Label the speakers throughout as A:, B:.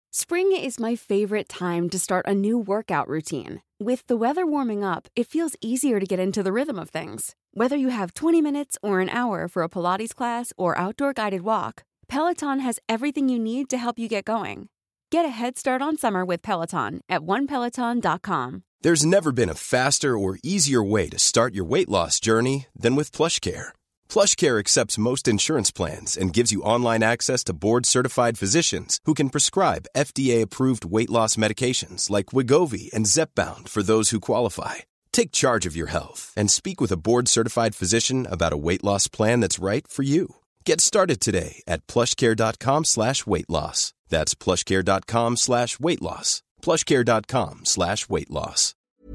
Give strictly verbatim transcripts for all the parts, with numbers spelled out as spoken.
A: Spring is my favorite time to start a new workout routine. With the weather warming up, it feels easier to get into the rhythm of things. Whether you have twenty minutes or an hour for a Pilates class or outdoor guided walk, Peloton has everything you need to help you get going. Get a head start on summer with Peloton at one peloton dot com.
B: There's never been a faster or easier way to start your weight loss journey than with PlushCare. PlushCare accepts most insurance plans and gives you online access to board-certified physicians who can prescribe F D A-approved weight loss medications like Wegovy and Zepbound for those who qualify. Take charge of your health and speak with a board-certified physician about a weight loss plan that's right for you. Get started today at plushcare.com slash weight loss. That's plushcare.com slash weight loss. plushcare.com slash weight loss.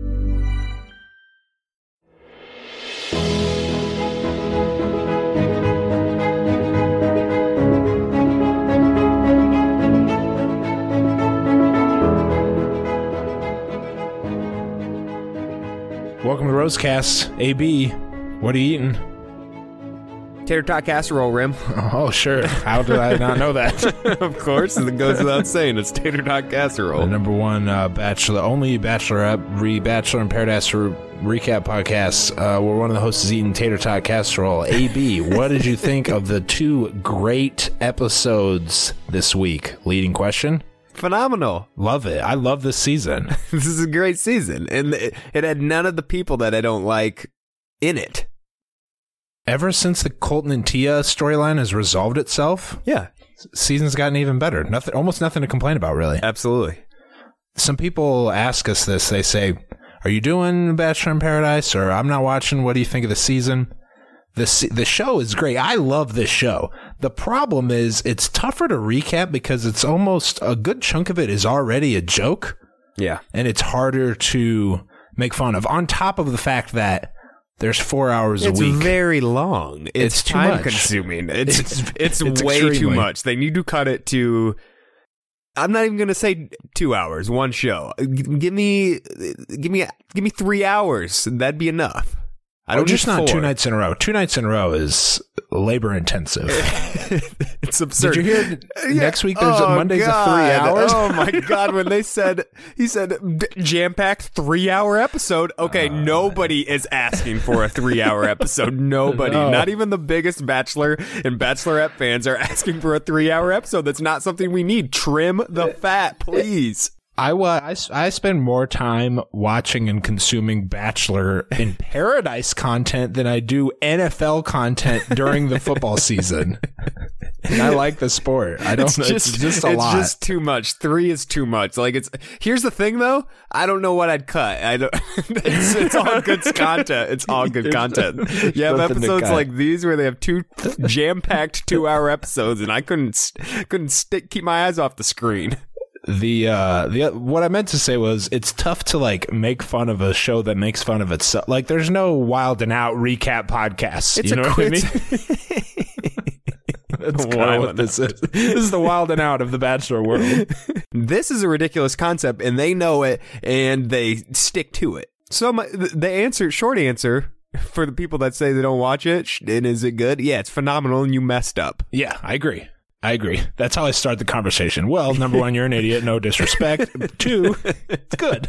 C: Welcome to Rosecast. A B, what are you eating?
D: Tater tot casserole, Rim.
C: Oh, sure. How did I not know that?
D: Of course, it goes without saying. It's tater tot casserole.
C: The number one uh, bachelor, only Bachelorette, re Bachelor in Paradise re- recap podcast, uh, where one of the hosts is eating tater tot casserole. A B, what did you think of the two great episodes this week? Leading question.
D: Phenomenal.
C: Love it. I love this season.
D: This is a great season. And it, it had none of the people that I don't like in it.
C: Ever since the Colton and Tia storyline has resolved itself,
D: yeah,
C: season's gotten even better. Nothing, almost nothing to complain about, really.
D: Absolutely.
C: Some people ask us this. They say, are you doing Bachelor in Paradise? Or I'm not watching. What do you think of the season? The, the show is great. I love this show. The problem is it's tougher to recap because it's almost a good chunk of it is already a joke.
D: Yeah.
C: And it's harder to make fun of. On top of the fact that there's four hours
D: it's
C: a week.
D: It's very long. It's,
C: it's too
D: time
C: much.
D: consuming. It's it's, it's,
C: it's
D: way
C: extremely.
D: too much. They need to cut it to. I'm not even going to say two hours. One show. Give me, give me, give me three hours. That'd be enough. I don't
C: or just not
D: four.
C: two nights in a row. Two nights in a row is labor intensive.
D: It's absurd.
C: Did you hear
D: yeah.
C: next week there's
D: oh,
C: a Mondays
D: God.
C: of three hours?
D: Oh my God. When they said, he said jam-packed three hour episode. Okay. Uh, nobody is asking for a three hour episode. Nobody, no. Not even the biggest Bachelor and Bachelorette fans are asking for a three hour episode. That's not something we need. Trim the fat, please.
C: I, I, I spend more time watching and consuming Bachelor in Paradise content than I do N F L content during the football season. And I like the sport. I don't. It's just, it's just a
D: it's
C: lot.
D: It's just too much. Three is too much. Like it's. Here's the thing, though. I don't know what I'd cut. I don't. It's, it's all good content. It's all good content. You have episodes like these where they have two jam-packed two-hour episodes, and I couldn't couldn't stick keep my eyes off the screen.
C: The uh the what I meant to say was it's tough to like make fun of a show that makes fun of itself. Like there's no Wild and Out recap podcasts.
D: It's
C: you know
D: a,
C: what I mean? That's kind of what this is. This is the Wild and Out of the Bachelor world.
D: This is a ridiculous concept, and they know it, and they stick to it. So my, the answer, short answer, for the people that say they don't watch it, and is it good? Yeah, it's phenomenal, and you messed up.
C: Yeah, I agree. I agree. That's how I start the conversation. Well, number one, you're an idiot. No disrespect. Two, it's good.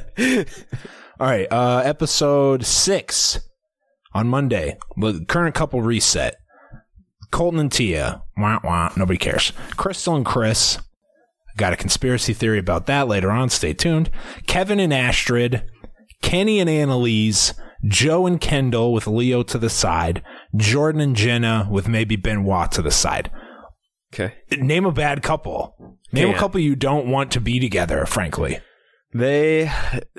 C: All right. Uh, episode six on Monday. The current couple reset. Colton and Tia. Wah, wah. Nobody cares. Crystal and Chris. Got a conspiracy theory about that later on. Stay tuned. Kevin and Astrid. Kenny and Annalise. Joe and Kendall with Leo to the side. Jordan and Jenna with maybe Benoit to the side.
D: Okay.
C: Name a bad couple. Name
D: Can't.
C: a couple you don't want to be together, frankly.
D: They,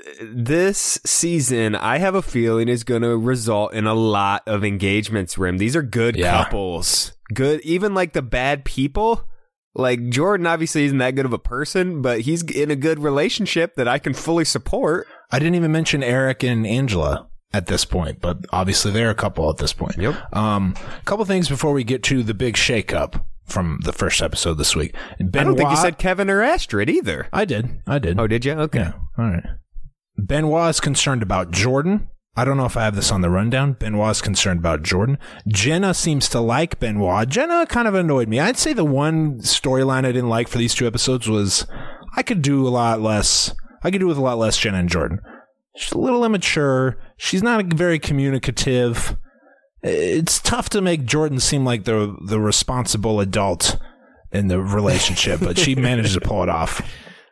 D: this season, I have a feeling is going to result in a lot of engagements, Rim. These are good
C: yeah.
D: couples. Good, even like the bad people. Like Jordan obviously isn't that good of a person, but he's in a good relationship that I can fully support.
C: I didn't even mention Eric and Angela at this point, but obviously they're a couple at this point.
D: Yep.
C: Um, a couple things before we get to the big shakeup from the first episode this week. Benoit,
D: I don't think you said Kevin or Astrid either.
C: I did. I did.
D: Oh, did you? Okay.
C: Yeah. All right. Benoit is concerned about Jordan. I don't know if I have this on the rundown. Benoit is concerned about Jordan. Jenna seems to like Benoit. Jenna kind of annoyed me. I'd say the one storyline I didn't like for these two episodes was I could do a lot less. I could do with a lot less Jenna and Jordan. She's a little immature. She's not very communicative. It's tough to make Jordan seem like the the responsible adult in the relationship, but she manages to pull it off.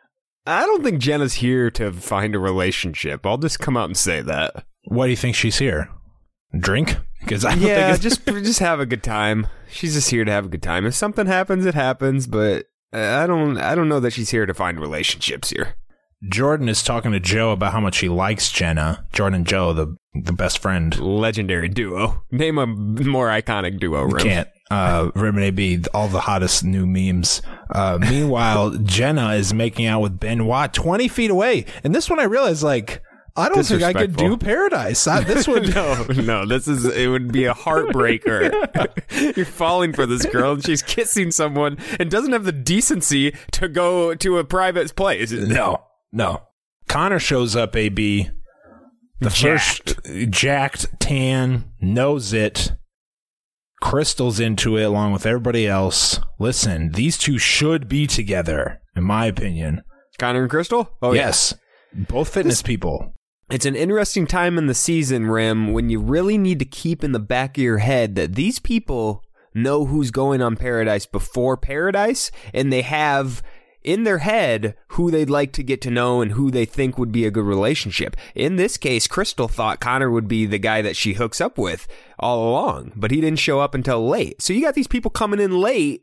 D: I don't think Jenna's here to find a relationship. I'll just come out and say that.
C: Why do you think she's here? Drink? Because I don't
D: yeah,
C: think
D: just just have a good time. She's just here to have a good time. If something happens, it happens. But I don't I don't know that she's here to find relationships here.
C: Jordan is talking to Joe about how much he likes Jenna. Jordan and Joe, the the best friend.
D: Legendary duo. Name a more iconic duo, Rim.
C: Can't. Uh, Rim and A B, all the hottest new memes. Uh, meanwhile, Jenna is making out with Benoit twenty feet away. And this one I realized, like, I don't think I could do Paradise. I, this would
D: no, no. This is it. Would be a heartbreaker. You're falling for this girl, and she's kissing someone, and doesn't have the decency to go to a private place.
C: No, no. Connor shows up. A B, the
D: Jacked.
C: first jacked, tan, knows it. Crystal's into it along with everybody else. Listen, these two should be together, in my opinion.
D: Connor and Crystal. Oh
C: yes, yeah. Both fitness this- people.
D: It's an interesting time in the season, Rim, when you really need to keep in the back of your head that these people know who's going on Paradise before Paradise, and they have in their head who they'd like to get to know and who they think would be a good relationship. In this case, Crystal thought Connor would be the guy that she hooks up with all along, but he didn't show up until late. So you got these people coming in late,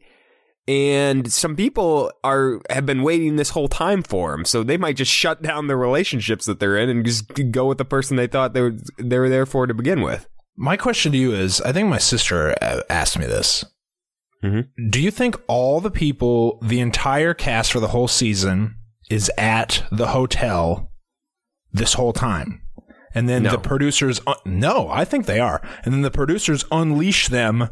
D: and some people are have been waiting this whole time for him, so they might just shut down the relationships that they're in and just go with the person they thought they were they were there for to begin with.
C: My question to you is, I think my sister asked me this.
D: Mm-hmm.
C: Do you think all the people, the entire cast for the whole season, is at the hotel this whole time? And then
D: no.
C: the producers... Un- no, I think they are. And then the producers unleash them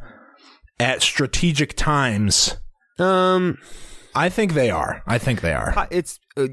C: at strategic times...
D: Um,
C: I think they are. I think they are.
D: It's uh,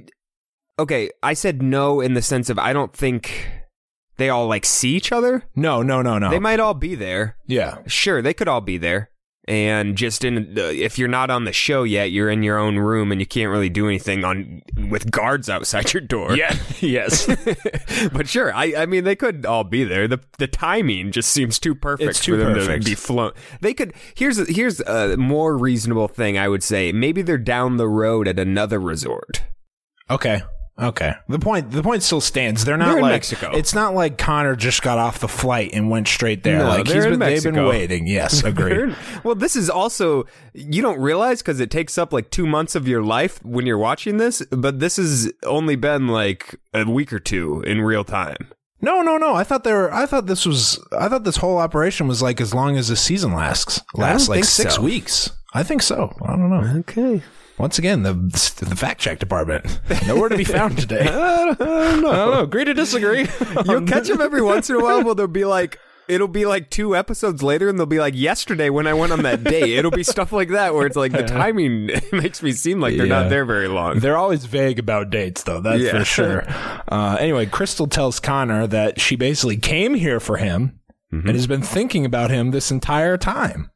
D: okay. I said no in the sense of I don't think they all like see each other.
C: No, no, no, no.
D: They might all be there.
C: Yeah,
D: sure, they could all be there. And just in, uh, if you're not on the show yet, you're in your own room and you can't really do anything on with guards outside your door.
C: Yeah, yes.
D: But sure, I, I mean, they could all be there. The the timing just seems too perfect
C: it's too
D: for them
C: perfect.
D: to be flown. They could. Here's a, here's a more reasonable thing I would say. Maybe they're down the road at another resort.
C: Okay. Okay. The point the point still stands. They're not
D: they're in
C: like
D: Mexico.
C: It's not like Connor just got off the flight and went straight there.
D: No,
C: like
D: they're
C: he's
D: in
C: been they've
D: Mexico.
C: been waiting. Yes, agreed.
D: Well, this is also you don't realize because it takes up like two months of your life when you're watching this, but this has only been like a week or two in real time.
C: No, no, no. I thought they were I thought this was I thought this whole operation was like as long as the season lasts. Lasts like
D: think
C: six
D: so.
C: weeks. I think so. I don't know.
D: Okay.
C: Once again, the the fact check department nowhere to be found today.
D: I don't, I don't know.
C: I don't know. Agree to disagree.
D: You'll catch them every once in a while. Well, they'll be like, it'll be like two episodes later, and they'll be like, yesterday when I went on that date. It'll be stuff like that where it's like the timing makes me seem like they're
C: Yeah.
D: not there very long.
C: They're always vague about dates, though. That's
D: Yeah.
C: for sure. Uh, anyway, Crystal tells Connor that she basically came here for him
D: Mm-hmm.
C: and has been thinking about him this entire time.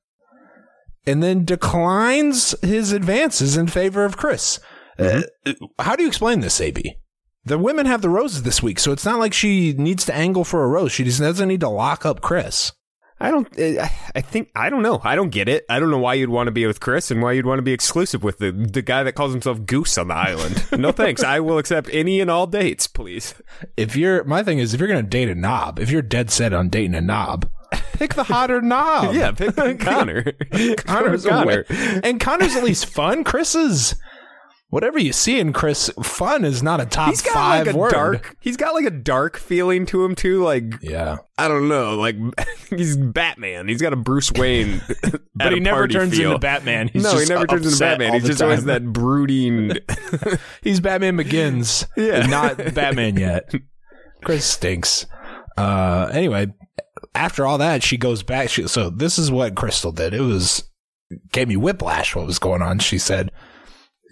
C: And then declines his advances in favor of Chris. Uh, how do you explain this, A B? The women have the roses this week, so it's not like she needs to angle for a rose. She just doesn't need to lock up Chris.
D: I don't. uh, I think I don't know. I don't get it. I don't know why you'd want to be with Chris and why you'd want to be exclusive with the the guy that calls himself Goose on the island. No thanks. I will accept any and all dates, please.
C: If you're, my thing is, if you're going to date a knob, if you're dead set on dating a knob, pick the hotter knob.
D: Yeah, pick Connor.
C: Connor's
D: Connor.
C: Connor. And Connor's at least fun. Chris is, whatever you see in Chris, fun is not a top
D: He's got
C: five
D: like a
C: word.
D: dark. He's got like a dark feeling to him too. Like
C: Yeah.
D: I don't know. Like he's Batman. He's got a Bruce Wayne.
C: But he never turns
D: feel.
C: into Batman. He's
D: no, he
C: just
D: never turns into
C: upset
D: Batman.
C: all
D: He's
C: the
D: just always
C: time.
D: that brooding.
C: He's Batman Begins.
D: Yeah.
C: Not Batman yet. Chris stinks. Uh, anyway, after all that, she goes back. She, so this is what Crystal did. It was, gave me whiplash what was going on. She said,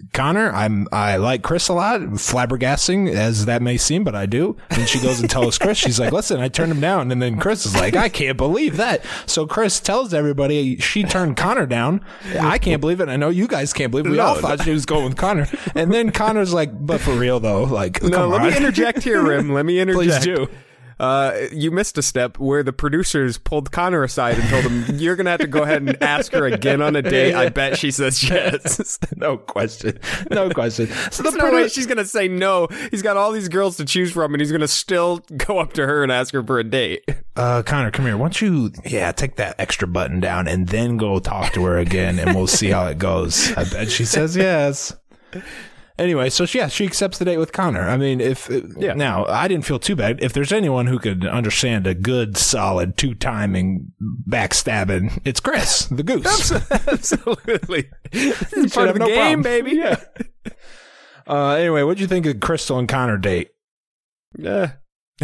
C: Connor, I'm I like Chris a lot, flabbergasting as that may seem, but I do. And she goes and tells Chris, she's like, listen, I turned him down. And then Chris is like, I can't believe that. So Chris tells everybody she turned Connor down. I can't believe it. I know you guys can't believe it. We no, all thought she was going with Connor. And then Connor's like, but for real though, like,
D: no,
C: come
D: let
C: on.
D: me interject here, Rim. Let me interject.
C: Please do.
D: Uh, you missed a step where the producers pulled Connor aside and told him, you're going to have to go ahead and ask her again on a date. I bet she says yes.
C: No question. No question.
D: So There's no produ- way she's going to say no. He's got all these girls to choose from, and he's going to still go up to her and ask her for a date.
C: Uh, Connor, come here. Why don't you, yeah, take that extra button down and then go talk to her again, and we'll see how it goes. I bet she says yes. Anyway, so yeah, she accepts the date with Connor. I mean, if yeah. Now I didn't feel too bad. If there's anyone who could understand a good, solid two timing backstabbing, it's Chris, the goose.
D: Absolutely, it's part of the no game, problem. Baby.
C: Yeah. Uh, anyway, what'd you think of Crystal and Connor date?
D: Yeah.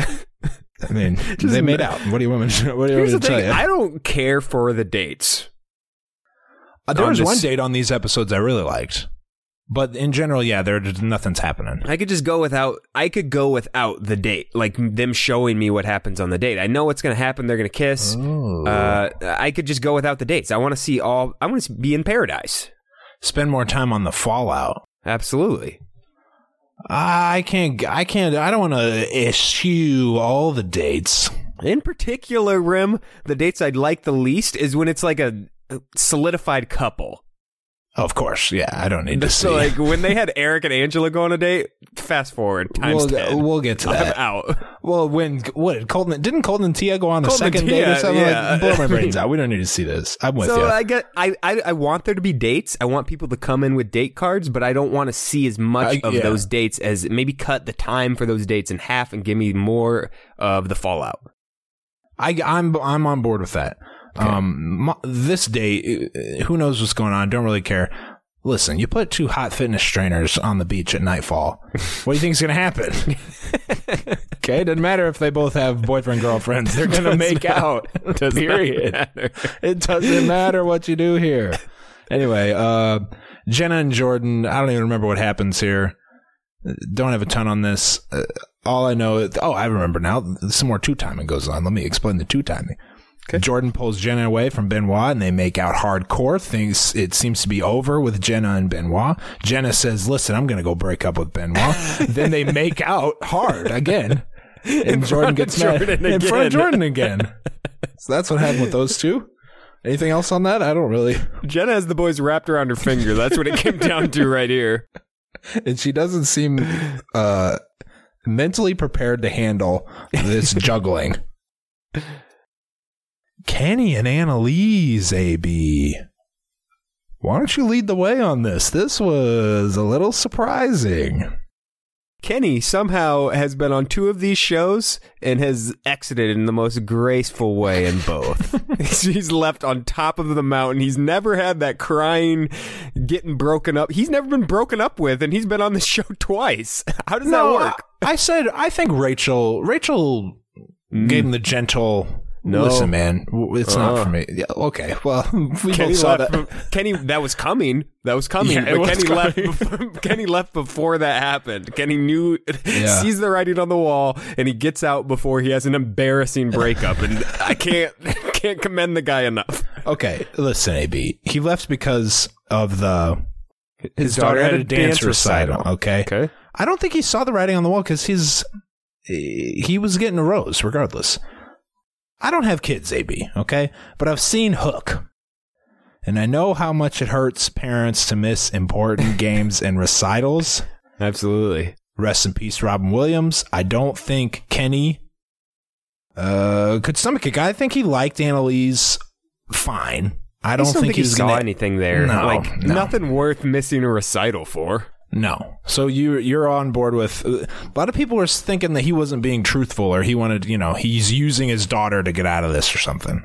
C: I mean, Just they made out. What do you want me to, what do you want me to tell you?
D: I don't care for the dates.
C: Uh, there was this- one date on these episodes I really liked. But in general, yeah, there nothing's happening.
D: I could just go without. I could go without the date, like them showing me what happens on the date. I know what's going to happen. They're going to kiss.
C: Oh.
D: Uh, I could just go without the dates. I want to see all. I want to be in paradise.
C: Spend more time on the fallout.
D: Absolutely.
C: I can't. I can't. I don't want to issue all the dates.
D: In particular, Rim, the dates I'd like the least is when it's like a solidified couple.
C: Of course, yeah. I don't need to
D: so,
C: see.
D: Like when they had Eric and Angela go on a date, fast forward times
C: we'll,
D: ten.
C: We'll get to that.
D: I'm out.
C: Well, when what Colton didn't Colton and Tia go on a
D: Colton
C: second
D: Tia,
C: date or something?
D: Yeah.
C: Like, blow my brains out. We don't need to see this. I'm with
D: so
C: you.
D: So I get. I, I I want there to be dates. I want people to come in with date cards, but I don't want to see as much uh, of yeah. those dates as maybe cut the time for those dates in half and give me more of the fallout.
C: I I'm I'm on board with that. Okay. Um, this date, who knows what's going on? Don't really care. Listen, you put two hot fitness trainers on the beach at nightfall. What do you think is going to happen? Okay, it doesn't matter if they both have boyfriend girlfriends. They're going to make
D: matter.
C: out. Period. It doesn't matter what you do here. Anyway, uh, Jenna and Jordan. I don't even remember what happens here. Don't have a ton on this. Uh, all I know is, oh, I remember now. Some more two timing goes on. Let me explain the two timing. Okay. Jordan pulls Jenna away from Benoit, and they make out hardcore. Things it seems to be over with Jenna and Benoit. Jenna says, "Listen, I'm going to go break up with Benoit." Then they make out hard again, and in Jordan gets mad Jordan in front of Jordan again. So that's what happened with those two. Anything else on that? I don't really.
D: Jenna has the boys wrapped around her finger. That's what it came down to right here.
C: And she doesn't seem uh, mentally prepared to handle this juggling. Kenny and Annalise, A B. Why don't you lead the way on this? This was a little surprising.
D: Kenny somehow has been on two of these shows and has exited in the most graceful way in both. He's left on top of the mountain. He's never had that crying, getting broken up. He's never been broken up with, and he's been on the show twice. How does
C: no,
D: that work?
C: I, I said, I think Rachel, Rachel mm. gave him the gentle... No. Listen, man, it's uh, not for me. Yeah, okay, well, we
D: Kenny
C: both saw
D: left
C: that.
D: From, Kenny, that was coming. That was coming.
C: Yeah,
D: but
C: was
D: Kenny
C: coming.
D: left. Before, Kenny left before that happened. Kenny knew, yeah. sees the writing on the wall, and he gets out before he has an embarrassing breakup. And I can't, can't commend the guy enough.
C: Okay, listen, A B. He left because of the his, his daughter, daughter had a dance, dance recital. recital. Okay,
D: okay.
C: I don't think he saw the writing on the wall because his he was getting a rose regardless. I don't have kids, A B, okay? But I've seen Hook. And I know how much it hurts parents to miss important games and recitals.
D: Absolutely.
C: Rest in peace, Robin Williams. I don't think Kenny uh, could stomach a guy. I think he liked Annalise fine. I don't,
D: I don't
C: think,
D: think he
C: was
D: saw
C: gonna,
D: anything there.
C: No,
D: like
C: no.
D: Nothing worth missing a recital for.
C: No. So you, you're on board with... Uh, a lot of people were thinking that he wasn't being truthful or he wanted, you know, he's using his daughter to get out of this or something.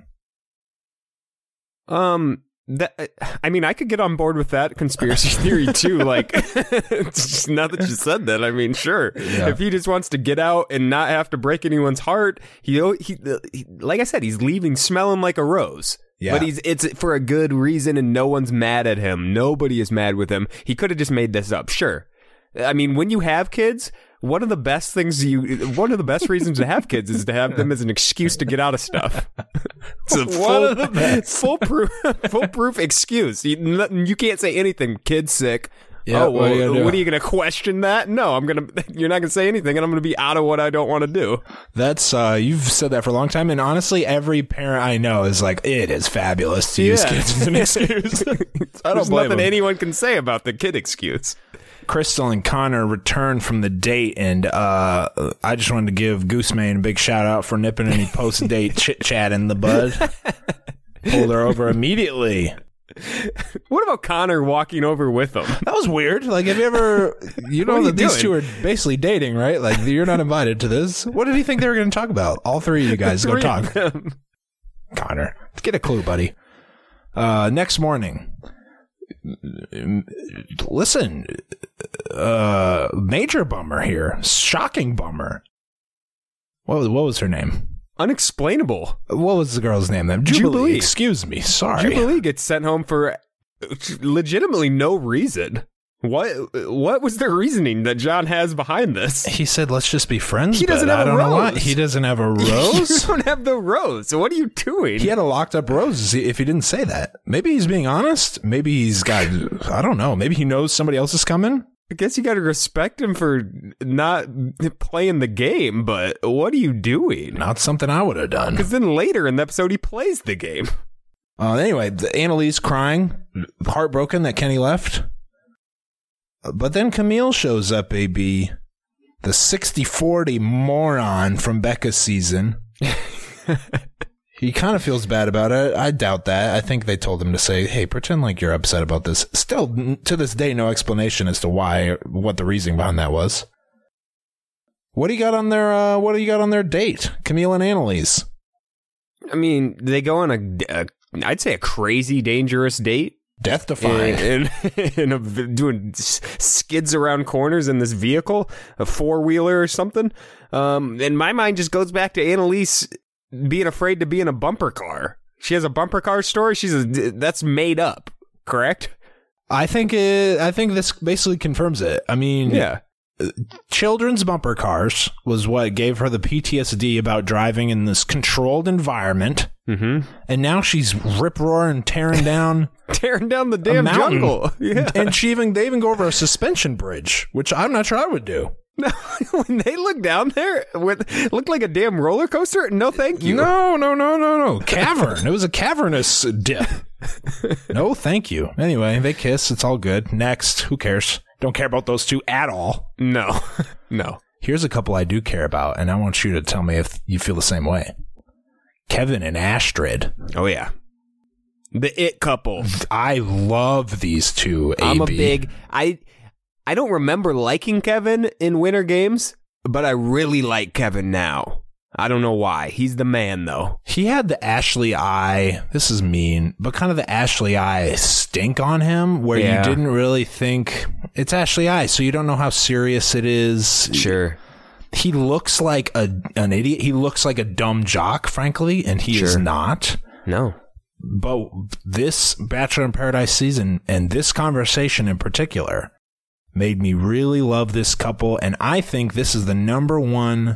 D: Um, that I mean, I could get on board with that conspiracy theory too. Like, it's just now that you said that, I mean, sure. Yeah. If he just wants to get out and not have to break anyone's heart, he, he, he like I said, he's leaving smelling like a rose.
C: Yeah.
D: But he's it's for a good reason, and no one's mad at him. Nobody is mad with him. He could have just made this up. Sure. I mean, when you have kids, one of the best things you, one of the best reasons to have kids is to have them as an excuse to get out of stuff. It's a full, of the best. foolproof, foolproof excuse. You, you can't say anything. Kid's sick.
C: Yeah,
D: oh, well,
C: what,
D: what are you going to question that? No, I'm going to, you're not going to say anything, and I'm going to be out of what I don't want to do.
C: That's, uh, you've said that for a long time, and honestly, every parent I know is like, it is fabulous to yeah. use kids as an excuse. I don't
D: There's
C: blame
D: nothing
C: them.
D: anyone can say about the kid excuse.
C: Crystal and Connor returned from the date, and uh, I just wanted to give Goosemane a big shout out for nipping any post-date chit-chat in the bud. Pulled her over immediately.
D: What about Connor walking over with them?
C: That was weird. Like, have you ever, you know
D: you
C: that these
D: doing?
C: two are basically dating, right? Like, you're not invited to this. What did he think they were going to talk about? All three of you guys go talk. Connor, get a clue, buddy. Uh, next morning, listen, uh, major bummer here. Shocking bummer. What was, what was her name?
D: Unexplainable.
C: What was the girl's name then? Jubilee.
D: Jubilee.
C: Excuse me. Sorry.
D: Jubilee gets sent home for legitimately no reason. What What was the reasoning that John has behind this?
C: He said, "Let's just be friends."
D: He doesn't
C: but
D: have
C: I
D: a
C: don't
D: rose.
C: know why. He doesn't have a rose.
D: You don't have the rose. So what are you doing?
C: He had a locked up rose. If he didn't say that, maybe he's being honest. Maybe he's got. I don't know. Maybe he knows somebody else is coming.
D: I guess you got to respect him for not playing the game, but what are you doing?
C: Not something I would have done.
D: Because then later in the episode, he plays the game.
C: Uh, anyway, the Annalise crying, heartbroken that Kenny left. But then Camille shows up, A B, the sixty forty moron from Becca's season. He kind of feels bad about it. I doubt that. I think they told him to say, hey, pretend like you're upset about this. Still, to this day, no explanation as to why, what the reasoning behind that was. What do you got on their, uh, what do you got on their date? Camille and Annalise.
D: I mean, they go on a, a I'd say a crazy, dangerous date.
C: Death defying.
D: And, and, and a, doing skids around corners in this vehicle, a four-wheeler or something. Um, and my mind just goes back to Annalise being afraid to be in a bumper car. She has a bumper car story. She's a, that's made up, correct?
C: I think it, I think this basically confirms it. I mean,
D: yeah.
C: Children's bumper cars was what gave her the P T S D about driving in this controlled environment.
D: Mm-hmm.
C: And now she's rip roaring, tearing down,
D: tearing down the damn jungle. Yeah.
C: And she even they even go over a suspension bridge, which I'm not sure I would do.
D: No, when they look down there, it looked like a damn roller coaster. No, thank you.
C: No, no, no, no, no. Cavern. It was a cavernous dip. No, thank you. Anyway, they kiss. It's all good. Next. Who cares? Don't care about those two at all.
D: No, no.
C: Here's a couple I do care about, and I want you to tell me if you feel the same way. Kevin and Astrid.
D: Oh, yeah. The it couple.
C: I love these two, A B.
D: I'm a big... I... I don't remember liking Kevin in Winter Games, but I really like Kevin now. I don't know why. He's the man, though.
C: He had the Ashley eye. This is mean, but kind of the Ashley eye stink on him, where
D: yeah.
C: you didn't really think it's Ashley eye, so you don't know how serious it is.
D: Sure.
C: He looks like a an idiot. He looks like a dumb jock, frankly, and he
D: sure.
C: is not.
D: No.
C: But this Bachelor in Paradise season, and this conversation in particular, made me really love this couple, and I think this is the number one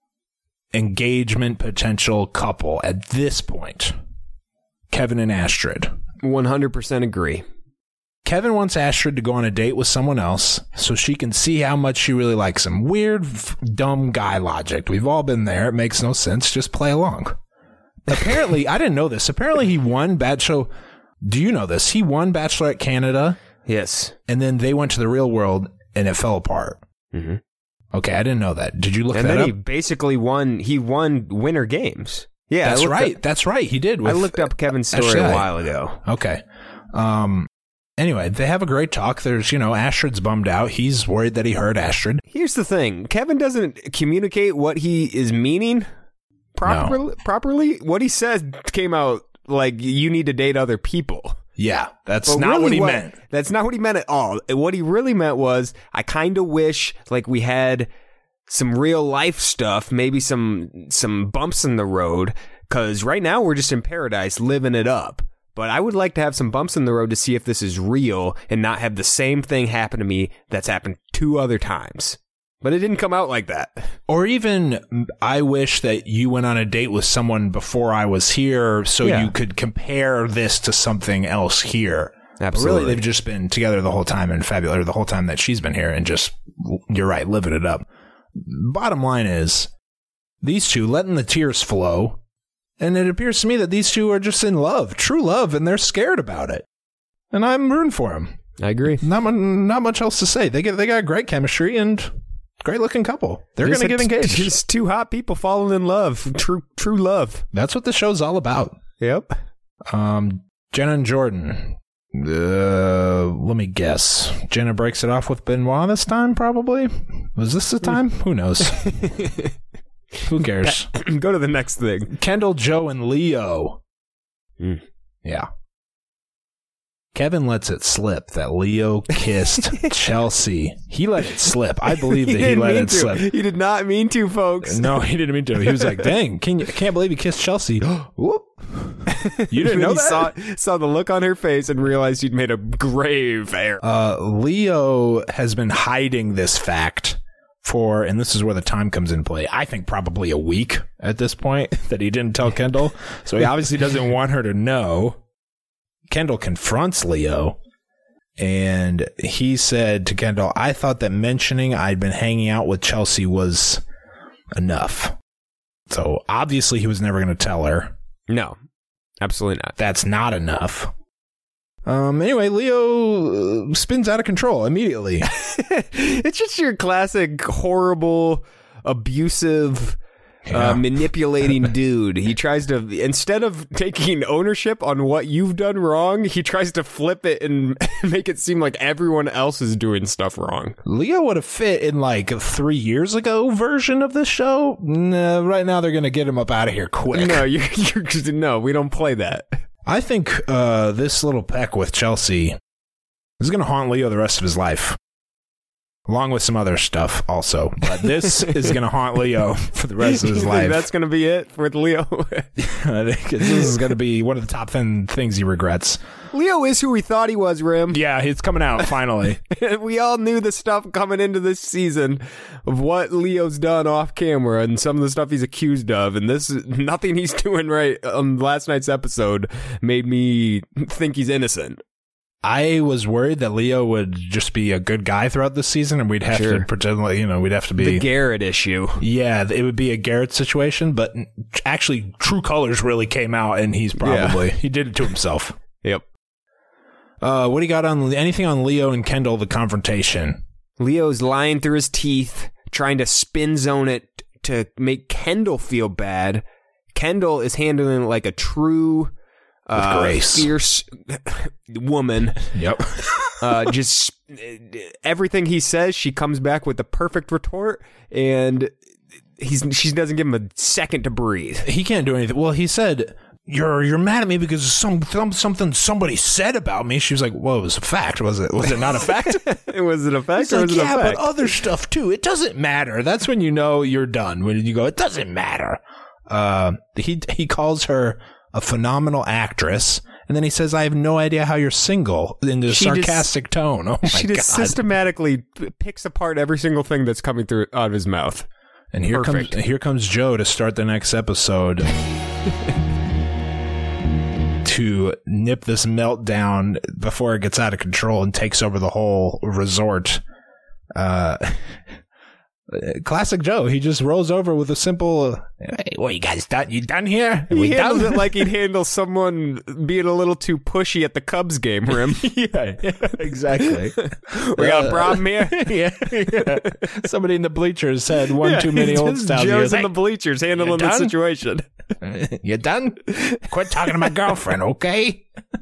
C: engagement potential couple at this point. Kevin and Astrid.
D: one hundred percent agree.
C: Kevin wants Astrid to go on a date with someone else so she can see how much she really likes him. Weird, f- dumb guy logic. We've all been there. It makes no sense. Just play along. Apparently, I didn't know this. Apparently, he won Bachelor. Do you know this? He won Bachelorette Canada.
D: Yes.
C: And then they went to the real world and it fell apart.
D: Mm-hmm.
C: Okay, I didn't know that. Did you look
D: and
C: that
D: up? And
C: up?
D: then he basically won, he won Winter Games. Yeah,
C: That's right.
D: Up,
C: That's right. He did.
D: I looked up Kevin's story
C: Ashley.
D: a while ago.
C: Okay. Um. Anyway, they have a great talk. There's, you know, Astrid's bummed out. He's worried that he hurt Astrid.
D: Here's the thing. Kevin doesn't communicate what he is meaning properly.
C: No.
D: Properly. What he said came out like, you need to date other people.
C: Yeah, that's
D: But
C: not
D: really
C: what he
D: what,
C: meant.
D: That's not what he meant at all. What he really meant was, I kind of wish like we had some real life stuff, maybe some some bumps in the road Because right now we're just in paradise living it up. But I would like to have some bumps in the road to see if this is real and not have the same thing happen to me that's happened two other times. But it didn't come out like that.
C: Or even, I wish that you went on a date with someone before I was here so yeah. you could compare this to something else here.
D: Absolutely.
C: But really, they've just been together the whole time and fabulous, the whole time that she's been here and just, you're right, living it up. Bottom line is, these two letting the tears flow, and it appears to me that these two are just in love, true love, and they're scared about it. And I'm rooting for them.
D: I agree.
C: Not, not much else to say. They get they got great chemistry and great looking couple. They're going to get engaged.
D: Just two hot people falling in love. True true love.
C: That's what the show's all about.
D: Yep.
C: Um, Jenna and Jordan. Uh, let me guess. Jenna breaks it off with Benoit this time, probably? Was this the time? Who knows? Who cares?
D: Go to the next thing.
C: Kendall, Joe, and Leo.
D: Mm.
C: Yeah. Kevin lets it slip that Leo kissed Chelsea. He let it slip. I believe that he, he let it
D: to.
C: slip.
D: He did not mean to, folks.
C: No, he didn't mean to. He was like, dang, can you, I can't believe he kissed Chelsea. Whoop. You didn't know
D: he
C: that?
D: Saw, saw the look on her face and realized he'd made a grave error.
C: Uh, Leo has been hiding this fact for, and this is where the time comes into play, I think probably a week at this point that he didn't tell Kendall. So he obviously doesn't want her to know. Kendall confronts Leo, and he said to Kendall, I thought that mentioning I'd been hanging out with Chelsea was enough. So obviously he was never going to tell her.
D: No, absolutely not.
C: That's not enough. Um. Anyway, Leo spins out of control immediately.
D: It's just your classic horrible, abusive, yeah. uh, manipulating dude. He tries to, instead of taking ownership on what you've done wrong, he tries to flip it and make it seem like everyone else is doing stuff wrong.
C: Leo would have fit in like a three years ago version of this show. Nah, right now they're going to get him up out of here quick.
D: No, you're, you're just, no, we don't play that.
C: I think uh, this little peck with Chelsea is going to haunt Leo the rest of his life, along with some other stuff also. But this is going to haunt Leo for the rest of his life.
D: That's going to be it with Leo.
C: I think this is going to be one of the top ten things he regrets.
D: Leo is who we thought he was, Rim.
C: Yeah, it's coming out finally.
D: We all knew the stuff coming into this season of what Leo's done off camera and some of the stuff he's accused of. And this, nothing he's doing right on last night's episode made me think he's innocent.
C: I was worried that Leo would just be a good guy throughout the season, and we'd have sure. to pretend like, you know, we'd have to be
D: the Garrett issue.
C: Yeah, it would be a Garrett situation, but actually, true colors really came out, and he's probably yeah. he did it to himself.
D: Yep.
C: Uh, what do you got on anything on Leo and Kendall? The confrontation.
D: Leo's lying through his teeth, trying to spin zone it to make Kendall feel bad. Kendall is handling it like a true.
C: With
D: uh,
C: grace.
D: Fierce woman.
C: Yep.
D: uh, just everything he says, she comes back with the perfect retort, and he's she doesn't give him a second to breathe.
C: He can't do anything. Well, he said, "You're you're mad at me because of some, some something somebody said about me." She was like, "Well, it was a fact. Was it? Was it not a fact?
D: Was it a fact?
C: He's
D: or
C: like,
D: was it
C: yeah,
D: a fact?
C: But other stuff too. It doesn't matter." That's when you know you're done. When you go, it doesn't matter. Uh, he he calls her a phenomenal actress, and then he says, I have no idea how you're single, in a sarcastic just, tone. Oh my
D: she
C: God.
D: Just systematically picks apart every single thing that's coming through out of his mouth.
C: And here Perfect. comes here comes Joe to start the next episode to nip this meltdown before it gets out of control and takes over the whole resort. Uh Classic Joe. He just rolls over with a simple, hey, what, you guys done? You done here?
D: He
C: we
D: handles
C: done?
D: it like he'd handle someone being a little too pushy at the Cubs game, Rim.
C: yeah, yeah, exactly.
D: We got a problem here?
C: yeah, yeah. Somebody in the bleachers had one yeah, too many old style.
D: Joe's in
C: hey,
D: the bleachers handling the situation.
C: You done? Quit talking to my girlfriend, okay?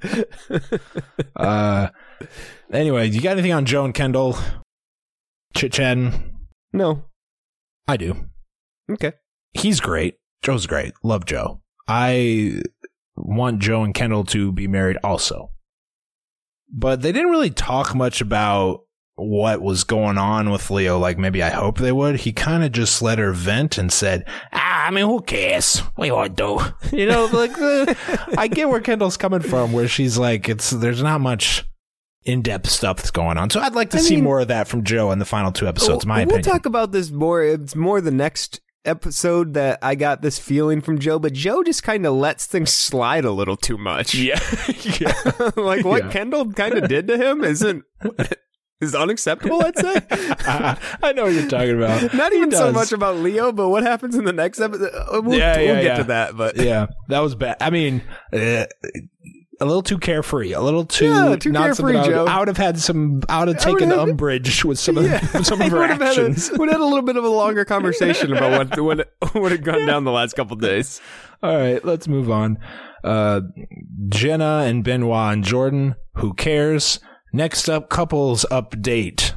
C: uh, anyway, you got anything on Joe and Kendall? Chit-chatting?
D: No.
C: I do.
D: Okay.
C: He's great. Joe's great. Love Joe. I want Joe and Kendall to be married also. But they didn't really talk much about what was going on with Leo, like maybe I hope they would. He kind of just let her vent and said, ah, I mean, who cares? What do you want to do? You know, like, uh, I get where Kendall's coming from, where she's like, it's there's not much in-depth stuff that's going on. So I'd like to I see mean, more of that from Joe in the final two episodes, my
D: we'll
C: opinion.
D: We'll talk about this more. It's more the next episode that I got this feeling from Joe, but Joe just kind of lets things slide a little too much.
C: Yeah. yeah.
D: Like what
C: yeah.
D: Kendall kind of did to him isn't... is unacceptable, I'd say.
C: I know what you're talking about.
D: Not even so much about Leo, but what happens in the next episode. We'll,
C: yeah, yeah,
D: we'll get
C: yeah.
D: to that, but
C: yeah, that was bad. I mean, uh, a little too carefree, a little too,
D: yeah, too
C: not
D: carefree,
C: something
D: Joe.
C: I would have had some. I would have taken
D: had,
C: umbrage with some of
D: yeah,
C: some of her
D: would
C: actions.
D: We had a little bit of a longer conversation about what what what had gone down the last couple of days.
C: All right, let's move on. Uh, Jenna and Benoit and Jordan. Who cares? Next up, couples update.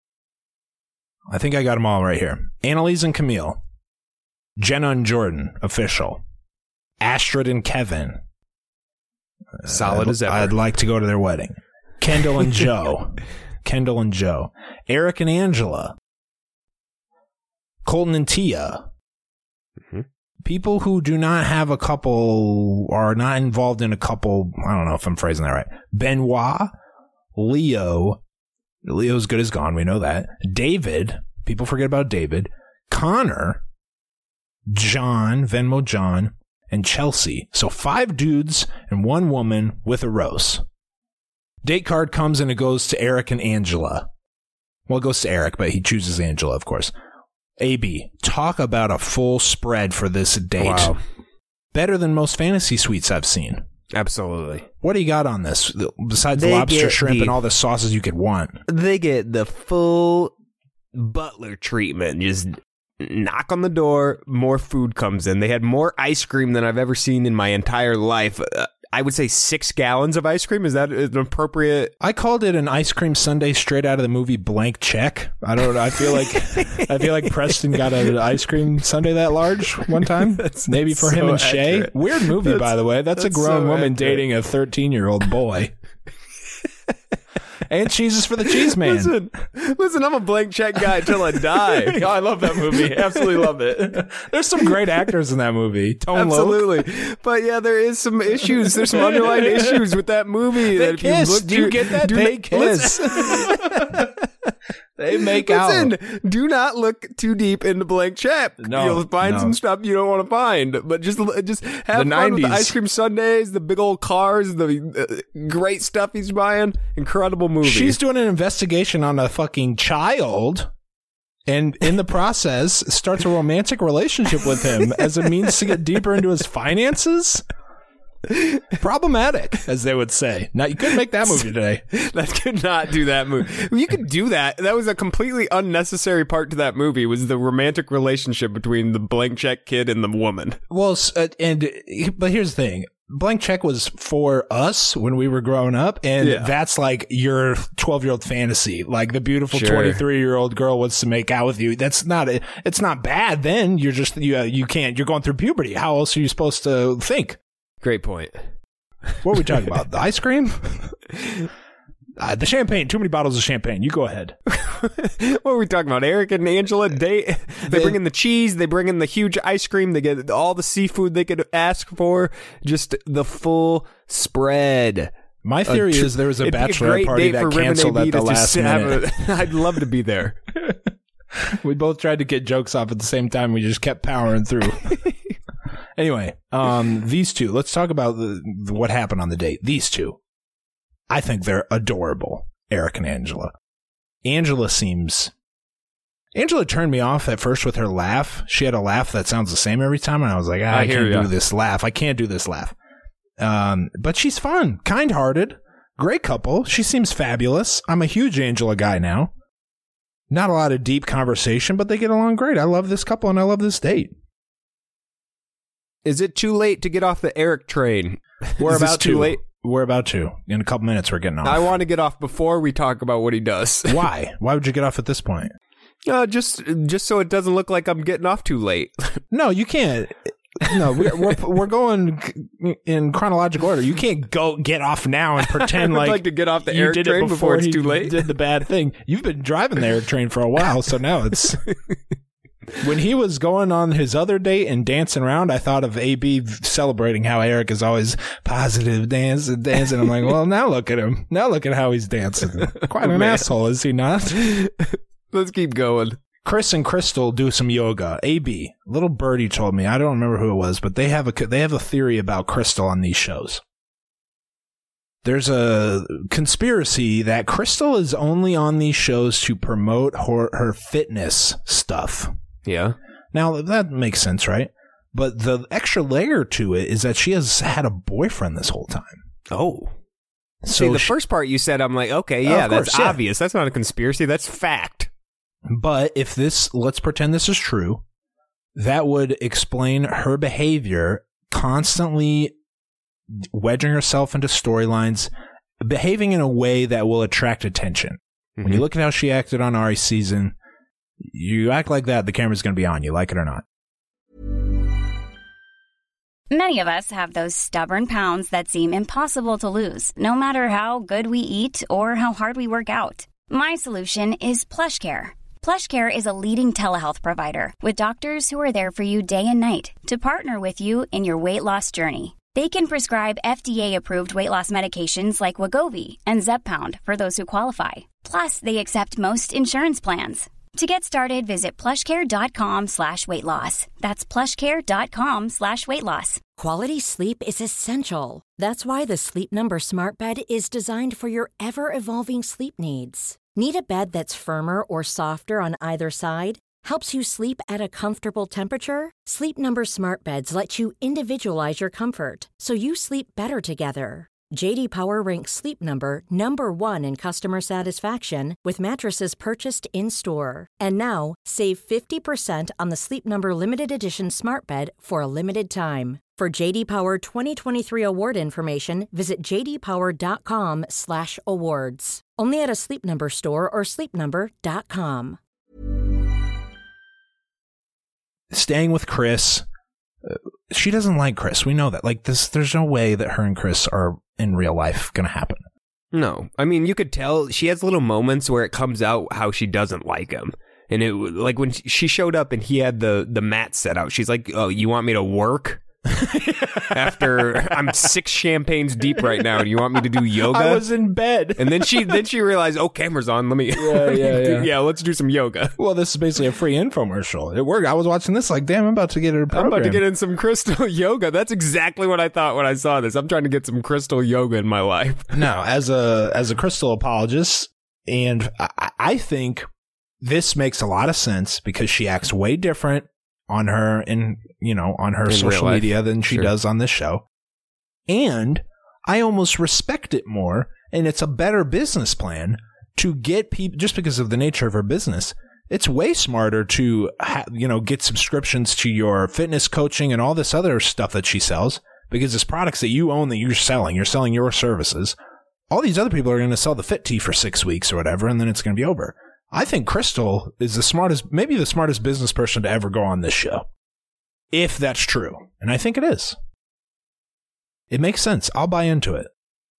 C: I think I got them all right here. Annalise and Camille. Jenna and Jordan, official. Astrid and Kevin.
D: Solid
C: uh,
D: as ever.
C: I'd like to go to their wedding. Kendall and Joe. Kendall and Joe. Eric and Angela. Colton and Tia.
D: Mm-hmm.
C: People who do not have a couple, are not involved in a couple, I don't know if I'm phrasing that right. Benoit, Leo, Leo's good as gone, we know that. David, people forget about David. Connor, John, Venmo John, and Chelsea. So five dudes and one woman with a rose. Date card comes and it goes to Eric and Angela. Well, it goes to Eric, but he chooses Angela, of course. A B, talk about a full spread for this date.
D: Wow.
C: Better than most fantasy suites I've seen.
D: Absolutely.
C: What do you got on this? Besides
D: They
C: lobster, shrimp,
D: the,
C: and all the sauces you could want.
D: They get the full butler treatment. Just knock on the door, more food comes in. They had more ice cream than I've ever seen in my entire life. Uh, I would say six gallons of ice cream. Is that an appropriate?
C: I called it an ice cream sundae straight out of the movie Blank Check. I don't know. I feel like I feel like Preston got an ice cream sundae that large one time. That's, Maybe for
D: so
C: him and Shay.
D: accurate.
C: Weird movie,
D: That's,
C: by the way. That's, that's a grown
D: so
C: woman
D: accurate.
C: dating a thirteen-year-old boy. And cheeses for the cheese man.
D: Listen, listen, I'm a Blank Check guy until I die.
C: Oh, I love that movie. Absolutely love it. There's some great actors in that movie. Tone
D: Absolutely.
C: Loc.
D: But yeah, there is some issues. There's some underlying issues with that movie.
C: They
D: that if
C: kiss.
D: You look
C: Do you
D: too-
C: get that?
D: do
C: They
D: not-
C: kiss. They make
D: Listen,
C: out.
D: do not look too deep into Blank Check.
C: No,
D: You'll find
C: no.
D: some stuff you don't want to find. But just just have
C: The
D: fun
C: nineties.
D: with the ice cream sundaes, the big old cars, the uh, great stuff he's buying. Incredible movie.
C: She's doing an investigation on a fucking child, and in the process starts a romantic relationship with him as a means to get deeper into his finances. Problematic, as they would say. Now, you couldn't make that movie today.
D: That could not do that movie. You could do that. That was a completely unnecessary part to that movie, was the romantic relationship between the Blank Check kid and the woman.
C: Well, s- uh, and but here's the thing. Blank Check was for us when we were growing up, and
D: Yeah.
C: that's like your twelve-year-old fantasy. Like the beautiful
D: Sure.
C: twenty-three-year-old girl wants to make out with you. That's not a, it's not bad then. You're just you uh, you can't. You're going through puberty. How else are you supposed to think?
D: Great point.
C: What are we talking about? The ice cream? Uh, the champagne. Too many bottles of champagne. You go ahead.
D: What are we talking about? Eric and Angela, they they
C: They-
D: bring in the cheese, they bring in the huge ice cream, they get all the seafood they could ask for, just the full spread.
C: My theory
D: tr-
C: is there was a
D: It'd be
C: bachelorette
D: great
C: party
D: date
C: that
D: for Rim and
C: canceled
D: A B
C: at the
D: to
C: last
D: just have
C: minute.
D: a- I'd love to be there.
C: We both tried to get jokes off at the same time. We just kept powering through. Anyway, um, these two. Let's talk about the, the, what happened on the date. These two. I think they're adorable, Eric and Angela. Angela seems... Angela turned me off at first with her laugh. She had a laugh that sounds the same every time, and I was like, ah, I,
D: I hear
C: can't
D: ya.
C: do this laugh. I can't do this laugh. Um, but she's fun, kind-hearted, great couple. She seems fabulous. I'm a huge Angela guy now. Not a lot of deep conversation, but they get along great. I love this couple, and I love this date.
D: Is it too late to get off the Eric train?
C: We're
D: Is this
C: about
D: too
C: to.
D: late.
C: We're about to. In a couple minutes, we're getting off.
D: I want to get off before we talk about what he does.
C: Why? Why would you get off at this point?
D: Uh, just just so it doesn't look like I'm getting off too late.
C: No, you can't. No, we're, we're we're going in chronological order. You can't go get off now and pretend like,
D: like to get off the
C: you
D: Eric
C: did
D: train
C: it
D: before it's
C: he
D: too late.
C: Did the bad thing. You've been driving the Eric train for a while, so now it's. When he was going on his other date and dancing around, I thought of A B celebrating how Eric is always positive, dancing, dancing. I'm like, well, now look at him. Now look at how he's dancing. Quite an
D: Man.
C: asshole, is he not?
D: Let's keep going.
C: Chris and Crystal do some yoga. A B, little birdie told me. I don't remember who it was, but they have a they have a theory about Crystal on these shows. There's a conspiracy that Crystal is only on these shows to promote her, her fitness stuff.
D: Yeah.
C: Now, that makes sense, right? But the extra layer to it is that she has had a boyfriend this whole time.
D: Oh.
C: So
D: See, the
C: she,
D: first part you said, I'm like, okay, yeah,
C: of course,
D: that's
C: yeah.
D: obvious. That's not a conspiracy. That's fact.
C: But if this, let's pretend this is true, that would explain her behavior constantly wedging herself into storylines, behaving in a way that will attract attention. Mm-hmm. When you look at how she acted on Ari's season, you act like that, the camera's going to be on you, like it or not.
E: Many of us have those stubborn pounds that seem impossible to lose, no matter how good we eat or how hard we work out. My solution is PlushCare. PlushCare is a leading telehealth provider with doctors who are there for you day and night to partner with you in your weight loss journey. They can prescribe F D A-approved weight loss medications like Wegovy and Zepbound for those who qualify. Plus, they accept most insurance plans. To get started, visit plushcare.com slash weight loss. That's plushcare.com slash weight loss.
F: Quality sleep is essential. That's why the Sleep Number Smart Bed is designed for your ever-evolving sleep needs. Need a bed that's firmer or softer on either side? Helps you sleep at a comfortable temperature? Sleep Number Smart Beds let you individualize your comfort, so you sleep better together. J D Power ranks Sleep Number number one in customer satisfaction with mattresses purchased in-store. And now, save fifty percent on the Sleep Number Limited Edition Smart Bed for a limited time. For J D Power twenty twenty-three award information, visit j d power dot com slash awards. Only at a Sleep Number store or sleep number dot com.
C: Staying with Chris, uh, she doesn't like Chris. We know that. Like this, there's no way that her and Chris are in real life going to happen.
D: No. I mean, you could tell she has little moments where it comes out how she doesn't like him. And it like when she showed up and he had the, the mat set out, she's like, oh, you want me to work? After I'm six champagnes deep right now, do you want me to do yoga?
C: I was in bed.
D: And then she then she realized, oh, camera's on. Let me
C: Yeah, yeah, yeah.
D: yeah, let's do some yoga.
C: Well, this is basically a free infomercial. It worked. I was watching this like, damn, I'm about to get a program.
D: I'm about to get in some crystal yoga. That's exactly what I thought when I saw this. I'm trying to get some crystal yoga in my life.
C: No, as a as a crystal apologist, and I, I think this makes a lot of sense because she acts way different on her in you know on her
D: in
C: social media than she
D: sure.
C: does on this show. And I almost respect it more, and it's a better business plan to get people just because of the nature of her business. It's way smarter to ha- you know get subscriptions to your fitness coaching and all this other stuff that she sells because it's products that you own that you're selling. You're selling your services. All these other people are going to sell the Fit Tea for six weeks or whatever, and then it's going to be over. I think Crystal is the smartest, maybe the smartest business person to ever go on this show. If that's true. And I think it is. It makes sense. I'll buy into it.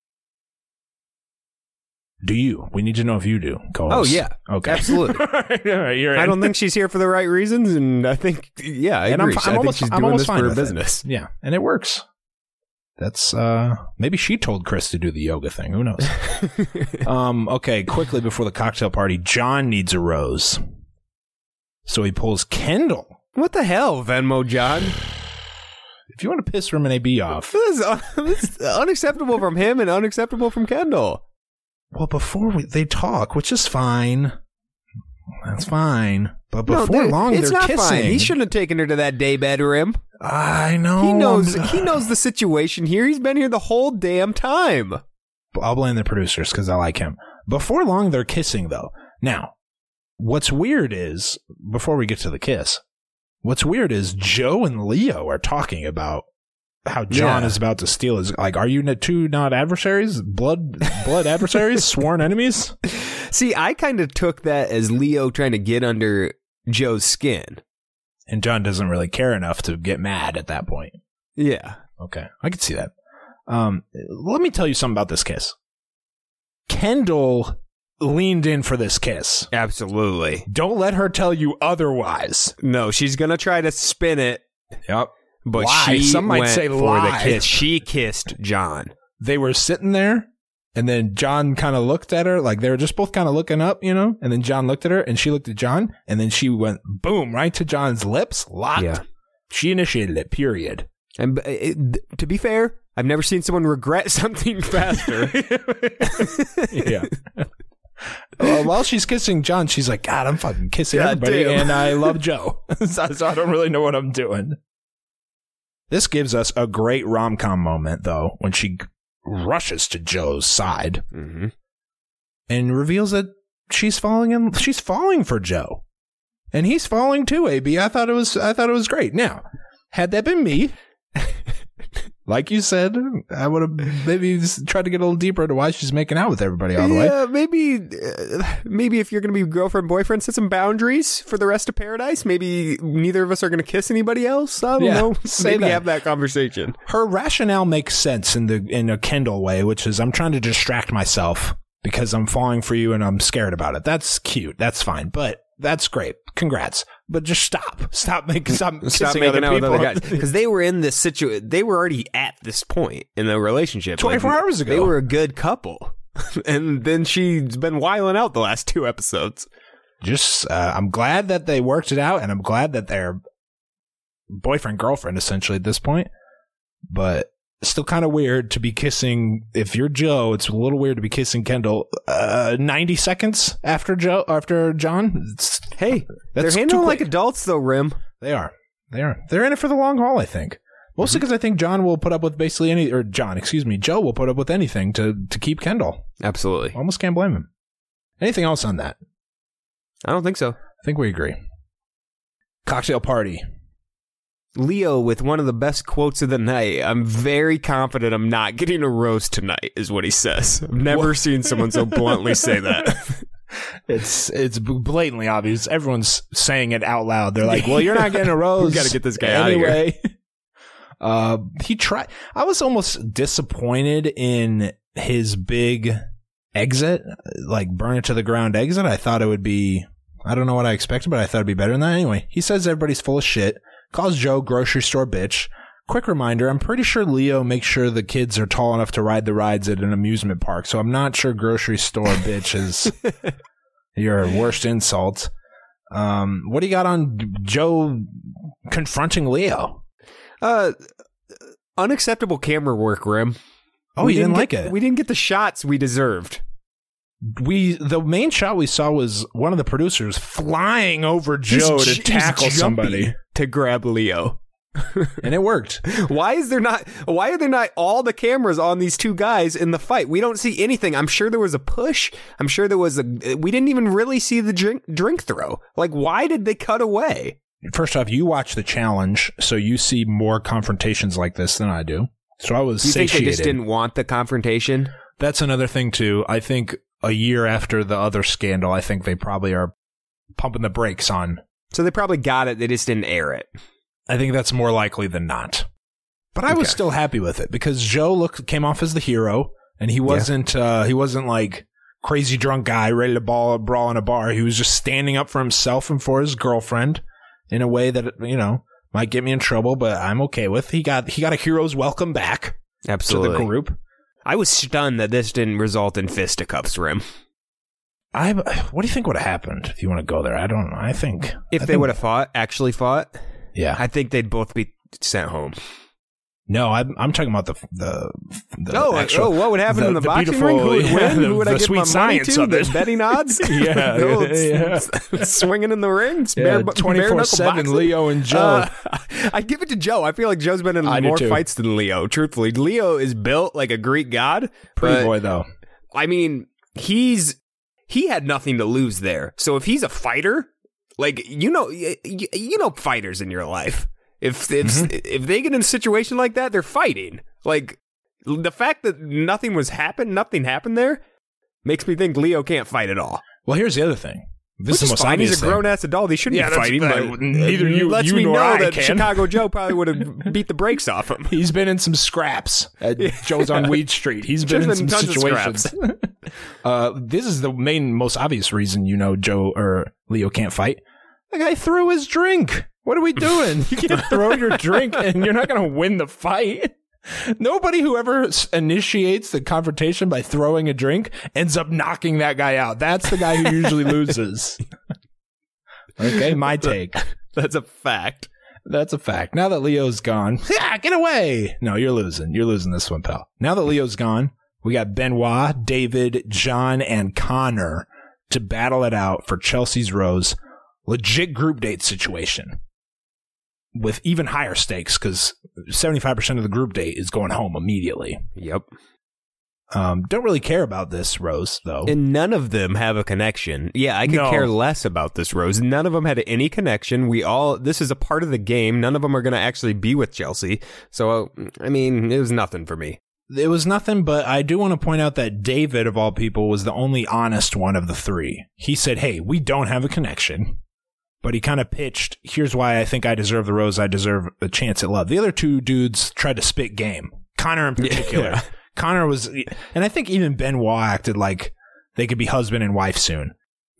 C: Do you? We need to know if you do. Co-host.
D: Oh, yeah.
C: Okay.
D: Absolutely.
C: All right, you're
D: I
C: in.
D: don't think she's here for the right reasons, and I think, yeah, I
C: and
D: agree.
C: I'm,
D: I
C: I'm
D: think
C: almost,
D: she's
C: I'm
D: doing
C: almost
D: this
C: fine
D: for her
C: with it.
D: business.
C: Yeah, and it works. That's, uh, maybe she told Chris to do the yoga thing. Who knows? um, okay, quickly before the cocktail party, John needs a rose. So he pulls Kendall.
D: What the hell, Venmo John?
C: If you want to piss Roman A B off.
D: This is, un- this is unacceptable from him and unacceptable from Kendall.
C: Well, before we, they talk, which is fine. That's fine. But
D: No,
C: before
D: dude,
C: long,
D: it's
C: they're
D: not
C: kissing.
D: fine. He shouldn't have taken her to that day bedroom.
C: I know.
D: He knows. He knows the situation here. He's been here the whole damn time.
C: I'll blame the producers because I like him. Before long, they're kissing, though. Now, what's weird is, before we get to the kiss, what's weird is Joe and Leo are talking about how John
D: Yeah.
C: is about to steal his. Like, are you two not adversaries? Blood, blood adversaries? Sworn enemies?
D: See, I kind of took that as Leo trying to get under Joe's skin.
C: And John doesn't really care enough to get mad at that point.
D: Yeah.
C: Okay, I can see that. Um, let me tell you something about this kiss. Kendall leaned in for this kiss.
D: Absolutely.
C: Don't let her tell you otherwise.
D: No, she's going to try to spin it.
C: Yep.
D: But
C: lie.
D: she
C: Some might
D: went
C: say
D: for
C: lie.
D: the kiss. She kissed John.
C: They were sitting there, and then John kind of looked at her, like they were just both kind of looking up, you know, and then John looked at her, and she looked at John, and then she went, boom, right to John's lips, locked.
D: Yeah.
C: She initiated it, period.
D: And it, to be fair, I've never seen someone regret something faster.
C: Yeah. Well, while she's kissing John, she's like, God, I'm fucking kissing
D: God
C: everybody,
D: damn.
C: and I love Joe. so, so I don't really know what I'm doing. This gives us a great rom-com moment, though, when she rushes to Joe's side
D: Mm-hmm.
C: and reveals that she's falling in. She's falling for Joe, and he's falling too. A B, I thought it was. I thought it was great. Now, had that been me, like you said, I would have maybe tried to get a little deeper into why she's making out with everybody all the way.
D: Yeah, maybe, uh, maybe if you're going to be girlfriend boyfriend, set some boundaries for the rest of paradise. Maybe neither of us are going to kiss anybody else. I don't
C: Yeah,
D: know.
C: say
D: Maybe
C: that.
D: have that conversation.
C: Her rationale makes sense in the in a Kendall way, which is I'm trying to distract myself because I'm falling for you and I'm scared about it. That's cute. That's fine. But that's great. Congrats. But just stop. Stop making stop,
D: Stop
C: kissing
D: making
C: other
D: out with
C: people.
D: other guys because they were in this situation. They were already at this point in the relationship.
C: twenty-four
D: Like,
C: hours ago.
D: they were a good couple, and then she's been wiling out the last two episodes.
C: Just uh, I'm glad that they worked it out, and I'm glad that they're boyfriend girlfriend essentially at this point. But it's still kind of weird to be kissing. If you're Joe, it's a little weird to be kissing Kendall uh, ninety seconds after Joe after John. It's,
D: Hey,
C: That's
D: they're
C: too
D: handling like
C: quick.
D: adults, though. Rim.
C: They are. They are. They're in it for the long haul, I think. Mostly because I think John will put up with basically any, or John, excuse me, Joe will put up with anything to, to keep Kendall.
D: Absolutely.
C: Almost can't blame him. Anything else on that?
D: I don't think so.
C: I think we agree. Cocktail party.
D: Leo with one of the best quotes of the night. I'm very confident I'm not getting a rose tonight, is what he says. I've never
C: What?
D: seen someone so bluntly say that.
C: It's it's blatantly obvious. Everyone's saying it out loud. They're like, "Well, you're not getting a rose.
D: We gotta get this guy outta here."
C: anyway." Uh, he tried. I was almost disappointed in his big exit, like burn it to the ground exit. I thought it would be. I don't know what I expected, but I thought it'd be better than that. Anyway, he says everybody's full of shit. Calls Joe grocery store bitch. Quick reminder, I'm pretty sure Leo makes sure the kids are tall enough to ride the rides at an amusement park, so I'm not sure grocery store bitch is your worst insult. Um, what do you got on Joe confronting Leo?
D: Uh, unacceptable camera work, Rim.
C: Oh,
D: We
C: you didn't,
D: get-
C: like it?
D: We didn't get the shots we deserved.
C: We the main shot we saw was one of the producers flying over Joe
D: He's
C: to
D: j- he's
C: tackle
D: jumping
C: somebody,
D: to grab Leo.
C: and it worked.
D: Why is there not? Why are there not all the cameras on these two guys in the fight? We don't see anything. I'm sure there was a push. I'm sure there was a. We didn't even really see the drink drink throw. Like, why did they cut away?
C: First off, you watch the challenge, so you see more confrontations like this than I do. So I was
D: You think they
C: satiated.
D: just didn't want the confrontation?
C: That's another thing too. I think a year after the other scandal, I think they probably are pumping the brakes on.
D: So they probably got it. They just didn't air it.
C: I think that's more likely than not. But I was
D: Okay.
C: still happy with it because Joe looked came off as the hero, and he wasn't. Uh, he wasn't like crazy drunk guy ready to ball, brawl in a bar. He was just standing up for himself and for his girlfriend in a way that, you know, might get me in trouble, but I'm okay with. He got he got a hero's welcome back
D: Absolutely.
C: to the group.
D: I was stunned that this didn't result in fisticuffs, Rim.
C: I what do you think would have happened if you want to go there? I don't know. I think
D: If
C: I
D: they
C: think-
D: would have fought, actually fought,
C: yeah.
D: I think they'd both be sent home.
C: No, I'm I'm talking about the the, the
D: Oh,
C: actual,
D: oh, what would happen
C: the-
D: in the,
C: the
D: boxing
C: beautiful-
D: ring? Who would
C: yeah,
D: win?
C: the-
D: Who would
C: the
D: I give
C: sweet
D: my money
C: science
D: to?
C: of
D: The
C: it.
D: betting odds?
C: Yeah,
D: The old
C: yeah.
D: s- swinging in the rings?
C: Yeah,
D: bare, bare
C: twenty-four
D: knuckle
C: seven
D: boxing?
C: Leo and Joe.
D: Uh, I give it to Joe. I feel like Joe's been in
C: I do
D: more
C: too.
D: fights than Leo, truthfully. Leo is built like a Greek god.
C: Pretty
D: but,
C: boy though.
D: I mean, he's he had nothing to lose there. So if he's a fighter, like, you know, you, you know fighters in your life. If if
C: Mm-hmm.
D: if they get in a situation like that, they're fighting. Like, the fact that nothing was happened, nothing happened there, makes me think Leo can't fight at all.
C: Well, here's the other thing. This
D: Which
C: is the
D: is
C: most
D: fine.
C: obvious
D: He's a
C: thing.
D: grown-ass adult. He shouldn't
C: Yeah,
D: be
C: that's-
D: fighting,
C: uh,
D: but
C: neither you-
D: lets
C: you
D: me
C: nor
D: know
C: I
D: that
C: can.
D: Chicago Joe probably would have beat the brakes off him.
C: He's been in some scraps at Joe's on Weed Street. He's been
D: Just
C: in
D: been
C: some
D: tons of
C: situations. uh, this is the main, most obvious reason you know Joe or Leo can't fight. The guy threw his drink. What are we doing? You can't throw your drink and you're not going to win the fight. Nobody who ever s- initiates the confrontation by throwing a drink ends up knocking that guy out. That's the guy who usually loses. Okay, my take.
D: That's a fact.
C: That's a fact. Now that Leo's gone, yeah, get away. No, you're losing. You're losing this one, pal. Now that Leo's gone, we got Benoit, David, John, and Connor to battle it out for Chelsea's Rose. Legit group date situation with even higher stakes because seventy-five percent of the group date is going home immediately.
D: Yep.
C: Um, don't really care about this Rose, though.
D: And none of them have a connection. Yeah, I could
C: No.
D: care less about this Rose. None of them had any connection. We all, this is a part of the game. None of them are going to actually be with Chelsea. So, I mean, it was nothing for me.
C: It was nothing, but I do want to point out that David, of all people, was the only honest one of the three. He said, hey, we don't have a connection. But he kind of pitched, here's why I think I deserve the Rose. I deserve a chance at love. The other two dudes tried to spit game. Connor in particular.
D: Yeah.
C: Connor was, and I think even Benoit acted like they could be husband and wife soon.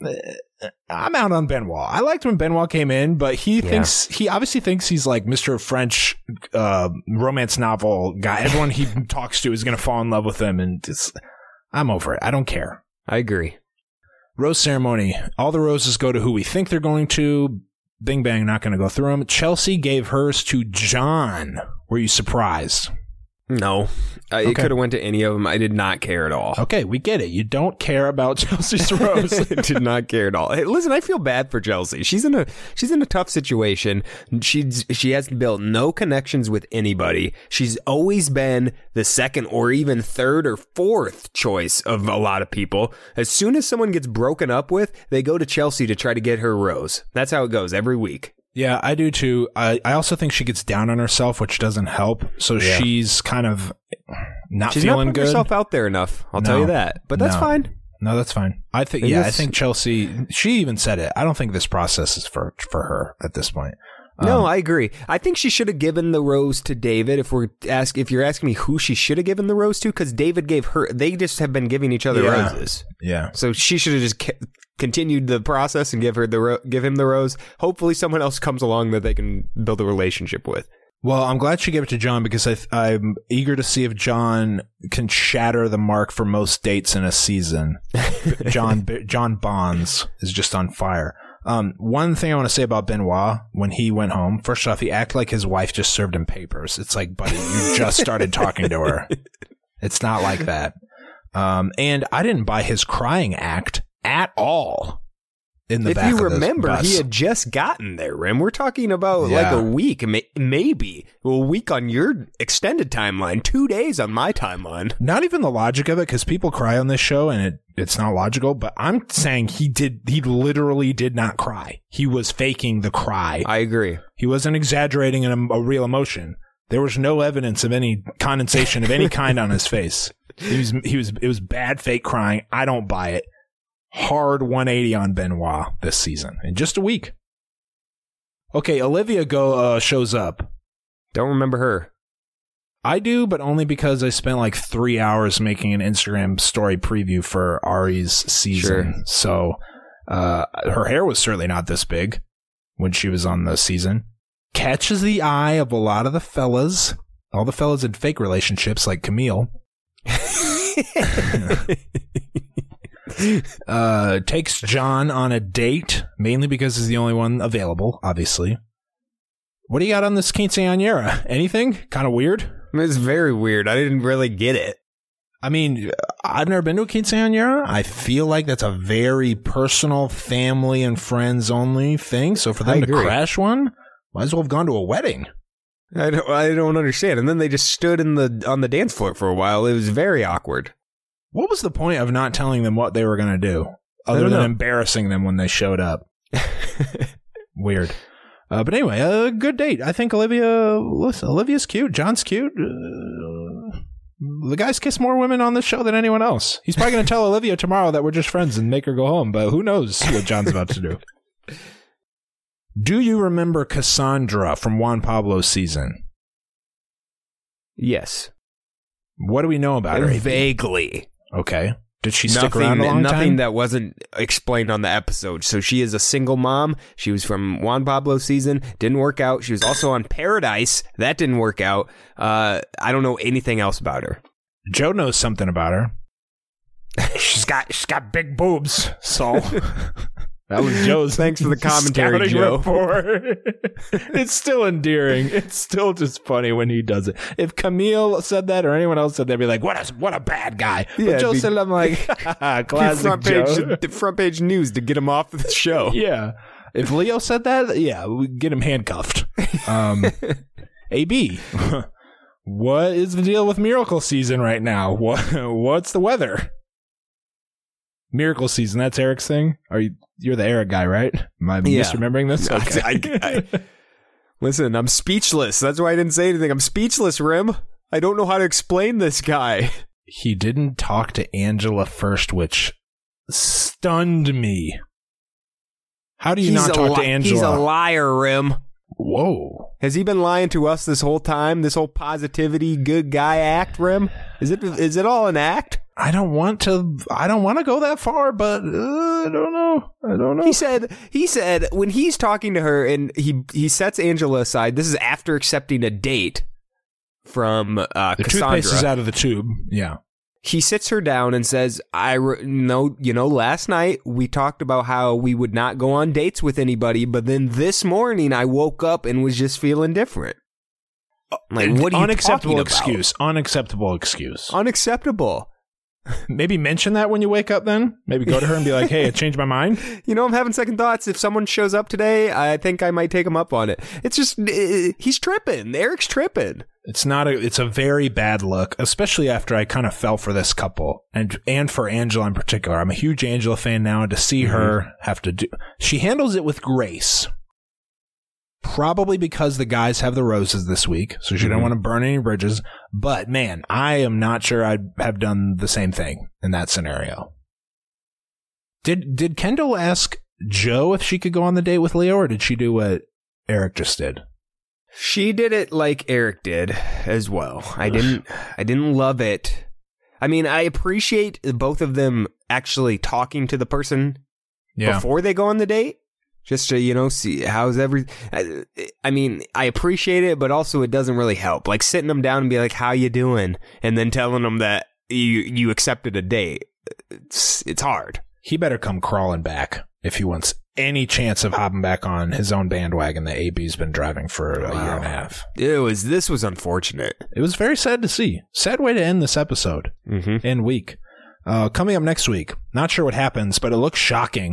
C: I'm out on Benoit. I liked when Benoit came in, but he
D: Yeah.
C: thinks, he obviously thinks he's like Mister French uh, romance novel guy. Everyone he talks to is going to fall in love with him. And it's, I'm over it. I don't care.
D: I agree.
C: Rose ceremony. All the roses go to who we think they're going to. Bing bang, not going to go through them. Chelsea gave hers to John. Were you surprised?
D: No, uh, it
C: Okay.
D: could have went to any of them. I did not care at all.
C: Okay, we get it. You don't care about Chelsea's Rose.
D: I did not care at all. Hey, listen, I feel bad for Chelsea. She's in a she's in a tough situation. She's she has built no connections with anybody. She's always been the second or even third or fourth choice of a lot of people. As soon as someone gets broken up with, they go to Chelsea to try to get her Rose. That's how it goes every week.
C: Yeah, I do too. I, I also think she gets down on herself, which doesn't help. So
D: Yeah.
C: she's kind of not
D: She's
C: feeling
D: not putting
C: good.
D: herself out there enough. I'll tell
C: No.
D: you that. But that's
C: No.
D: fine.
C: No, that's fine. I think,
D: I
C: yeah, I
D: guess-
C: think Chelsea, she even said it. I don't think this process is for, for her at this point.
D: No,
C: Um,
D: I agree. I think she should have given the rose to David. If we're ask, if you're asking me who she should have given the rose to, because David gave her. They just have been giving each other
C: Yeah.
D: roses.
C: Yeah.
D: So she should have just ca- continued the process and give her the ro- give him the rose. Hopefully, someone else comes along that they can build a relationship with.
C: Well, I'm glad she gave it to John because I th- I'm eager to see if John can shatter the mark for most dates in a season. John John Bonds is just on fire. Um, one thing I want to say about Benoit when he went home, first off, he acted like his wife just served him papers. It's like, buddy, you just started talking to her. It's not like that. Um, and I didn't buy his crying act at all. In the
D: If
C: back
D: you
C: of the
D: remember,
C: bus.
D: he had just gotten there, Rim. We're talking about like
C: Yeah.
D: a week, may- maybe a week on your extended timeline, two days on my timeline.
C: Not even the logic of it, because people cry on this show and it, it's not logical, but I'm saying he did, he literally did not cry. He was faking the cry.
D: I agree.
C: He wasn't exaggerating an, a real emotion. There was no evidence of any condensation of any kind on his face. He was, he was, it was bad fake crying. I don't buy it. Hard one eighty on Benoit this season in just a week. Okay, Olivia go uh, shows up.
D: Don't remember her.
C: I do, but only because I spent like three hours making an Instagram story preview for Ari's season.
D: Sure.
C: So uh, her hair was certainly not this big when she was on the season. Catches the eye of a lot of the fellas. All the fellas in fake relationships like Camille. uh, takes John on a date, mainly because he's the only one available, obviously. What do you got on this quinceañera? Anything? Kind of weird?
D: It's very weird. I didn't really get it.
C: I mean, I've never been to a quinceañera. I feel like that's a very personal, family and friends only thing. So for them
D: I
C: to
D: agree.
C: crash one, might as well have gone to a wedding.
D: I don't, I don't understand. And then they just stood in the on the dance floor for a while. It was very awkward.
C: What was the point of not telling them what they were going to do, other
D: don't
C: than
D: know.
C: embarrassing them when they showed up? Weird. Uh, but anyway, a good date. I think Olivia, listen, Olivia's cute. John's cute. Uh, The guy's kissed more women on this show than anyone else. He's probably going to tell Olivia tomorrow that we're just friends and make her go home, but who knows what John's about to do. Do you remember Cassandra from Juan Pablo's season?
D: Yes.
C: What do we know about her?
D: Vaguely.
C: Okay. Did she stick
D: nothing,
C: around a long
D: nothing
C: time?
D: that wasn't explained on the episode. So she is a single mom. She was from Juan Pablo's season. Didn't work out. She was also on Paradise. That didn't work out. Uh, I don't know anything else about her.
C: Joe knows something about her. she's got she's got big boobs. So that was Joe's.
D: Thanks for the commentary, Joe.
C: It's still endearing. It's still just funny when he does it. If Camille said that or anyone else said that, they'd be like, "What a what a bad guy."
D: Yeah,
C: but Joe
D: be,
C: said, "I'm like, classic
D: front page,
C: Joe."
D: front page news to get him off the show.
C: Yeah. If Leo said that, yeah, we get him handcuffed. Um, A B, what is the deal with Miracle Season right now? What what's the weather? Miracle Season, that's Eric's thing? Are you you're the Eric guy, right? Am I
D: yeah.
C: misremembering this? Okay.
D: I, I, I, listen, I'm speechless. That's why I didn't say anything. I'm speechless, Rim. I don't know how to explain this guy.
C: He didn't talk to Angela first, which stunned me. How do you
D: he's
C: not talk
D: li-
C: to Angela?
D: He's a liar, Rim.
C: Whoa.
D: Has he been lying to us this whole time? This whole positivity, good guy act, Rim? Is it is it all an act?
C: I don't want to. I don't want to go that far, but uh, I don't know. I don't know.
D: He said. He said when he's talking to her, and he he sets Angela aside. This is after accepting a date from uh,
C: the
D: Cassandra.
C: toothpaste is out of the tube. Yeah.
D: He sits her down and says, "I re- know, you know, last night we talked about how we would not go on dates with anybody, but then this morning I woke up and was just feeling different." Like, what are you
C: Unacceptable
D: talking
C: excuse.
D: about?
C: Unacceptable excuse.
D: Unacceptable.
C: Maybe mention that when you wake up then. Maybe go to her and be like, hey, I changed my mind.
D: You know, I'm having second thoughts. If someone shows up today, I think I might take him up on it. It's just, uh, he's tripping. Eric's tripping.
C: It's not a, it's a very bad look, especially after I kind of fell for this couple and, and for Angela in particular. I'm a huge Angela fan now, and to see mm-hmm. her have to do, she handles it with grace. Probably because the guys have the roses this week, so she mm-hmm. didn't want to burn any bridges. But man, I am not sure I'd have done the same thing in that scenario. Did did Kendall ask Joe if she could go on the date with Leo, or did she do what Eric just did?
D: She did it like Eric did as well. I didn't I didn't love it. I mean, I appreciate both of them actually talking to the person yeah. before they go on the date. Just to, you know, see how's every... I, I mean, I appreciate it, but also it doesn't really help. Like sitting them down and be like, how you doing? And then telling them that you you accepted a date. It's, it's hard.
C: He better come crawling back if he wants any chance of hopping back on his own bandwagon that A B's been driving for a wow. year and a half.
D: It was, this was unfortunate.
C: It was very sad to see. Sad way to end this episode
D: mm-hmm.
C: and week. Uh, coming up next week, not sure what happens, but it looks shocking.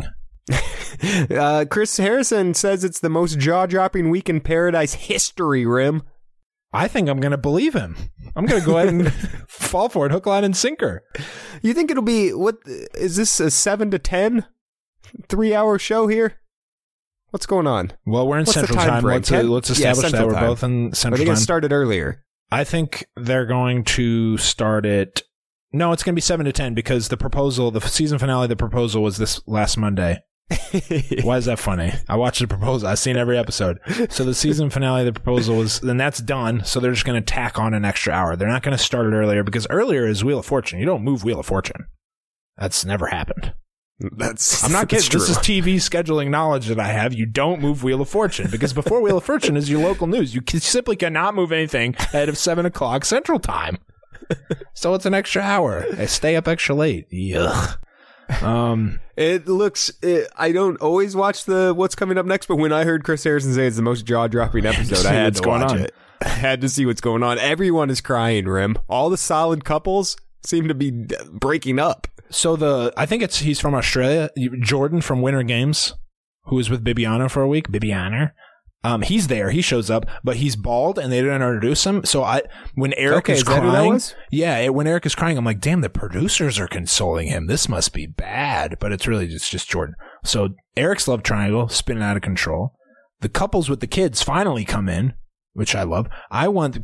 D: uh, Chris Harrison says it's the most jaw-dropping week in Paradise history, Rim.
C: I think I'm going to believe him. I'm going to go ahead and fall for it, hook, line, and sinker.
D: You think it'll be, what, is this a seven to ten three-hour show here? What's going on?
C: Well, we're in
D: What's
C: Central Time. Let's, uh, let's establish yeah, that we're time. both in Central Time. Are they
D: going to start it earlier?
C: I think they're going to start it. No, it's going to be seven to ten because the proposal, the season finale, the proposal was this last Monday. Why is that funny? I watched the proposal. I've seen every episode. So the season finale, the proposal was, then that's done. So they're just going to tack on an extra hour. They're not going to start it earlier because earlier is Wheel of Fortune. You don't move Wheel of Fortune. That's never happened.
D: That's
C: I'm not kidding.
D: True.
C: This is T V scheduling knowledge that I have. You don't move Wheel of Fortune because before Wheel of Fortune is your local news. You can, simply cannot move anything ahead of seven o'clock Central Time. So it's an extra hour. I stay up extra late. Yuck. Um,
D: it looks. It, I don't always watch the what's coming up next, but when I heard Chris Harrison say it's the most jaw-dropping episode, I had to watch on. it. I had to see what's going on. Everyone is crying, Rim. All the solid couples seem to be breaking up.
C: So the I think it's he's from Australia. Jordan from Winter Games, who was with Bibiana for a week. Bibiana. Um, he's there. He shows up, but he's bald, and they didn't introduce him. So I, when Eric
D: okay,
C: is,
D: is
C: crying,
D: that who that was?
C: yeah, when Eric is crying, I'm like, damn, the producers are consoling him. This must be bad, but it's really just just Jordan. So Eric's love triangle spinning out of control. The couples with the kids finally come in, which I love. I want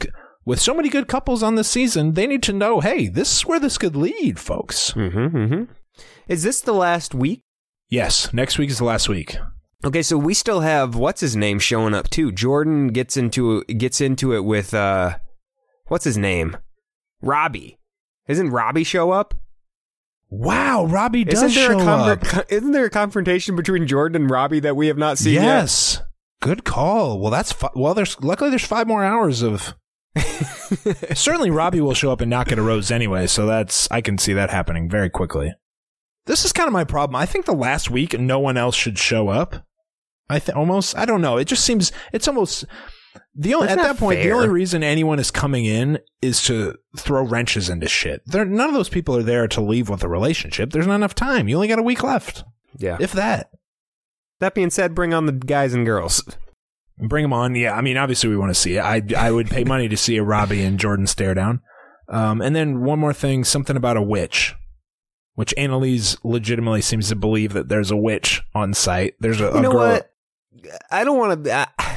C: with so many good couples on this season, they need to know, hey, this is where this could lead, folks.
D: Mm-hmm, mm-hmm. Is this the last week?
C: Yes, next week is the last week.
D: Okay, so we still have what's his name showing up too. Jordan gets into gets into it with uh, what's his name? Robbie. Isn't Robbie show up?
C: Wow, Robbie does
D: isn't there
C: show
D: a
C: conver-
D: up. Isn't there a confrontation between Jordan and Robbie that we have not seen
C: yes.
D: yet?
C: Yes. Good call. Well, that's fi- well. There's luckily there's five more hours of. Certainly, Robbie will show up and not get a rose anyway. So that's I can see that happening very quickly. This is kind of my problem. I think the last week no one else should show up. I th- almost I don't know. It just seems it's almost the only
D: That's
C: at
D: not
C: that point
D: fair.
C: the only reason anyone is coming in is to throw wrenches into shit. They're, none of those people are there to leave with a relationship. There's not enough time. You only got a week left,
D: Yeah.
C: if that.
D: That being said, bring on the guys and girls.
C: Bring them on. Yeah, I mean, obviously we want to see it. I I would pay money to see a Robbie and Jordan stare down. Um, and then one more thing, something about a witch, which Annalise legitimately seems to believe that there's a witch on site. There's a, a
D: You know
C: girl.
D: what? I don't want to. I,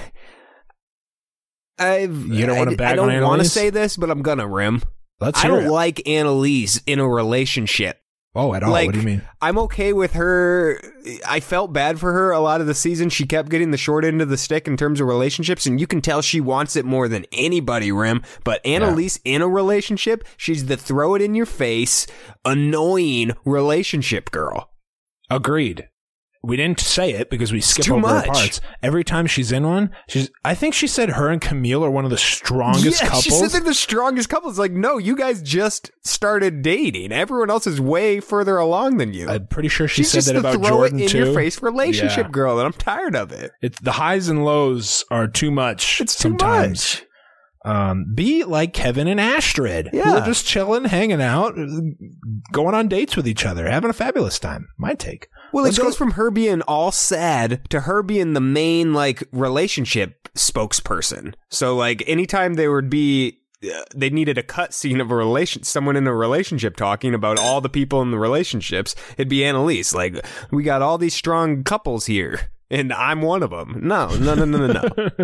D: I've,
C: You don't wanna
D: I,
C: bag
D: I
C: on
D: don't want to
C: Annalise?
D: say this, but I'm gonna rim.
C: Let's
D: I
C: hear
D: don't
C: it.
D: like Annalise in a relationship.
C: Oh, at all?
D: Like,
C: What do you mean?
D: I'm okay with her. I felt bad for her a lot of the season. She kept getting the short end of the stick in terms of relationships, and you can tell she wants it more than anybody, Rim. But Annalise in a relationship, she's the throw it in your face, annoying relationship girl.
C: Agreed. We didn't say it because we skip
D: too
C: over
D: much.
C: her parts. Every time she's in one, she's. I think she said her and Camille are one of the strongest
D: yeah,
C: couples.
D: she said they're the strongest couples. Like, no, you guys just started dating. Everyone else is way further along than you.
C: I'm pretty sure she
D: She's
C: said
D: just
C: that
D: the
C: about
D: throw
C: Jordan
D: it in
C: too.
D: your face relationship
C: Yeah.
D: girl, and I'm tired of it.
C: It's the highs and lows are too much.
D: It's too
C: sometimes.
D: much.
C: Um, be like Kevin and Astrid, who
D: Yeah.
C: are just chilling, hanging out, going on dates with each other, having a fabulous time. My take.
D: Well,
C: Let's
D: it goes
C: go-
D: from her being all sad to her being the main like relationship spokesperson. So like anytime there would be uh, they needed a cut scene of a relation someone in a relationship talking about all the people in the relationships, it'd be Annalise. Like, we got all these strong couples here and I'm one of them. No, no, no, no, no, no.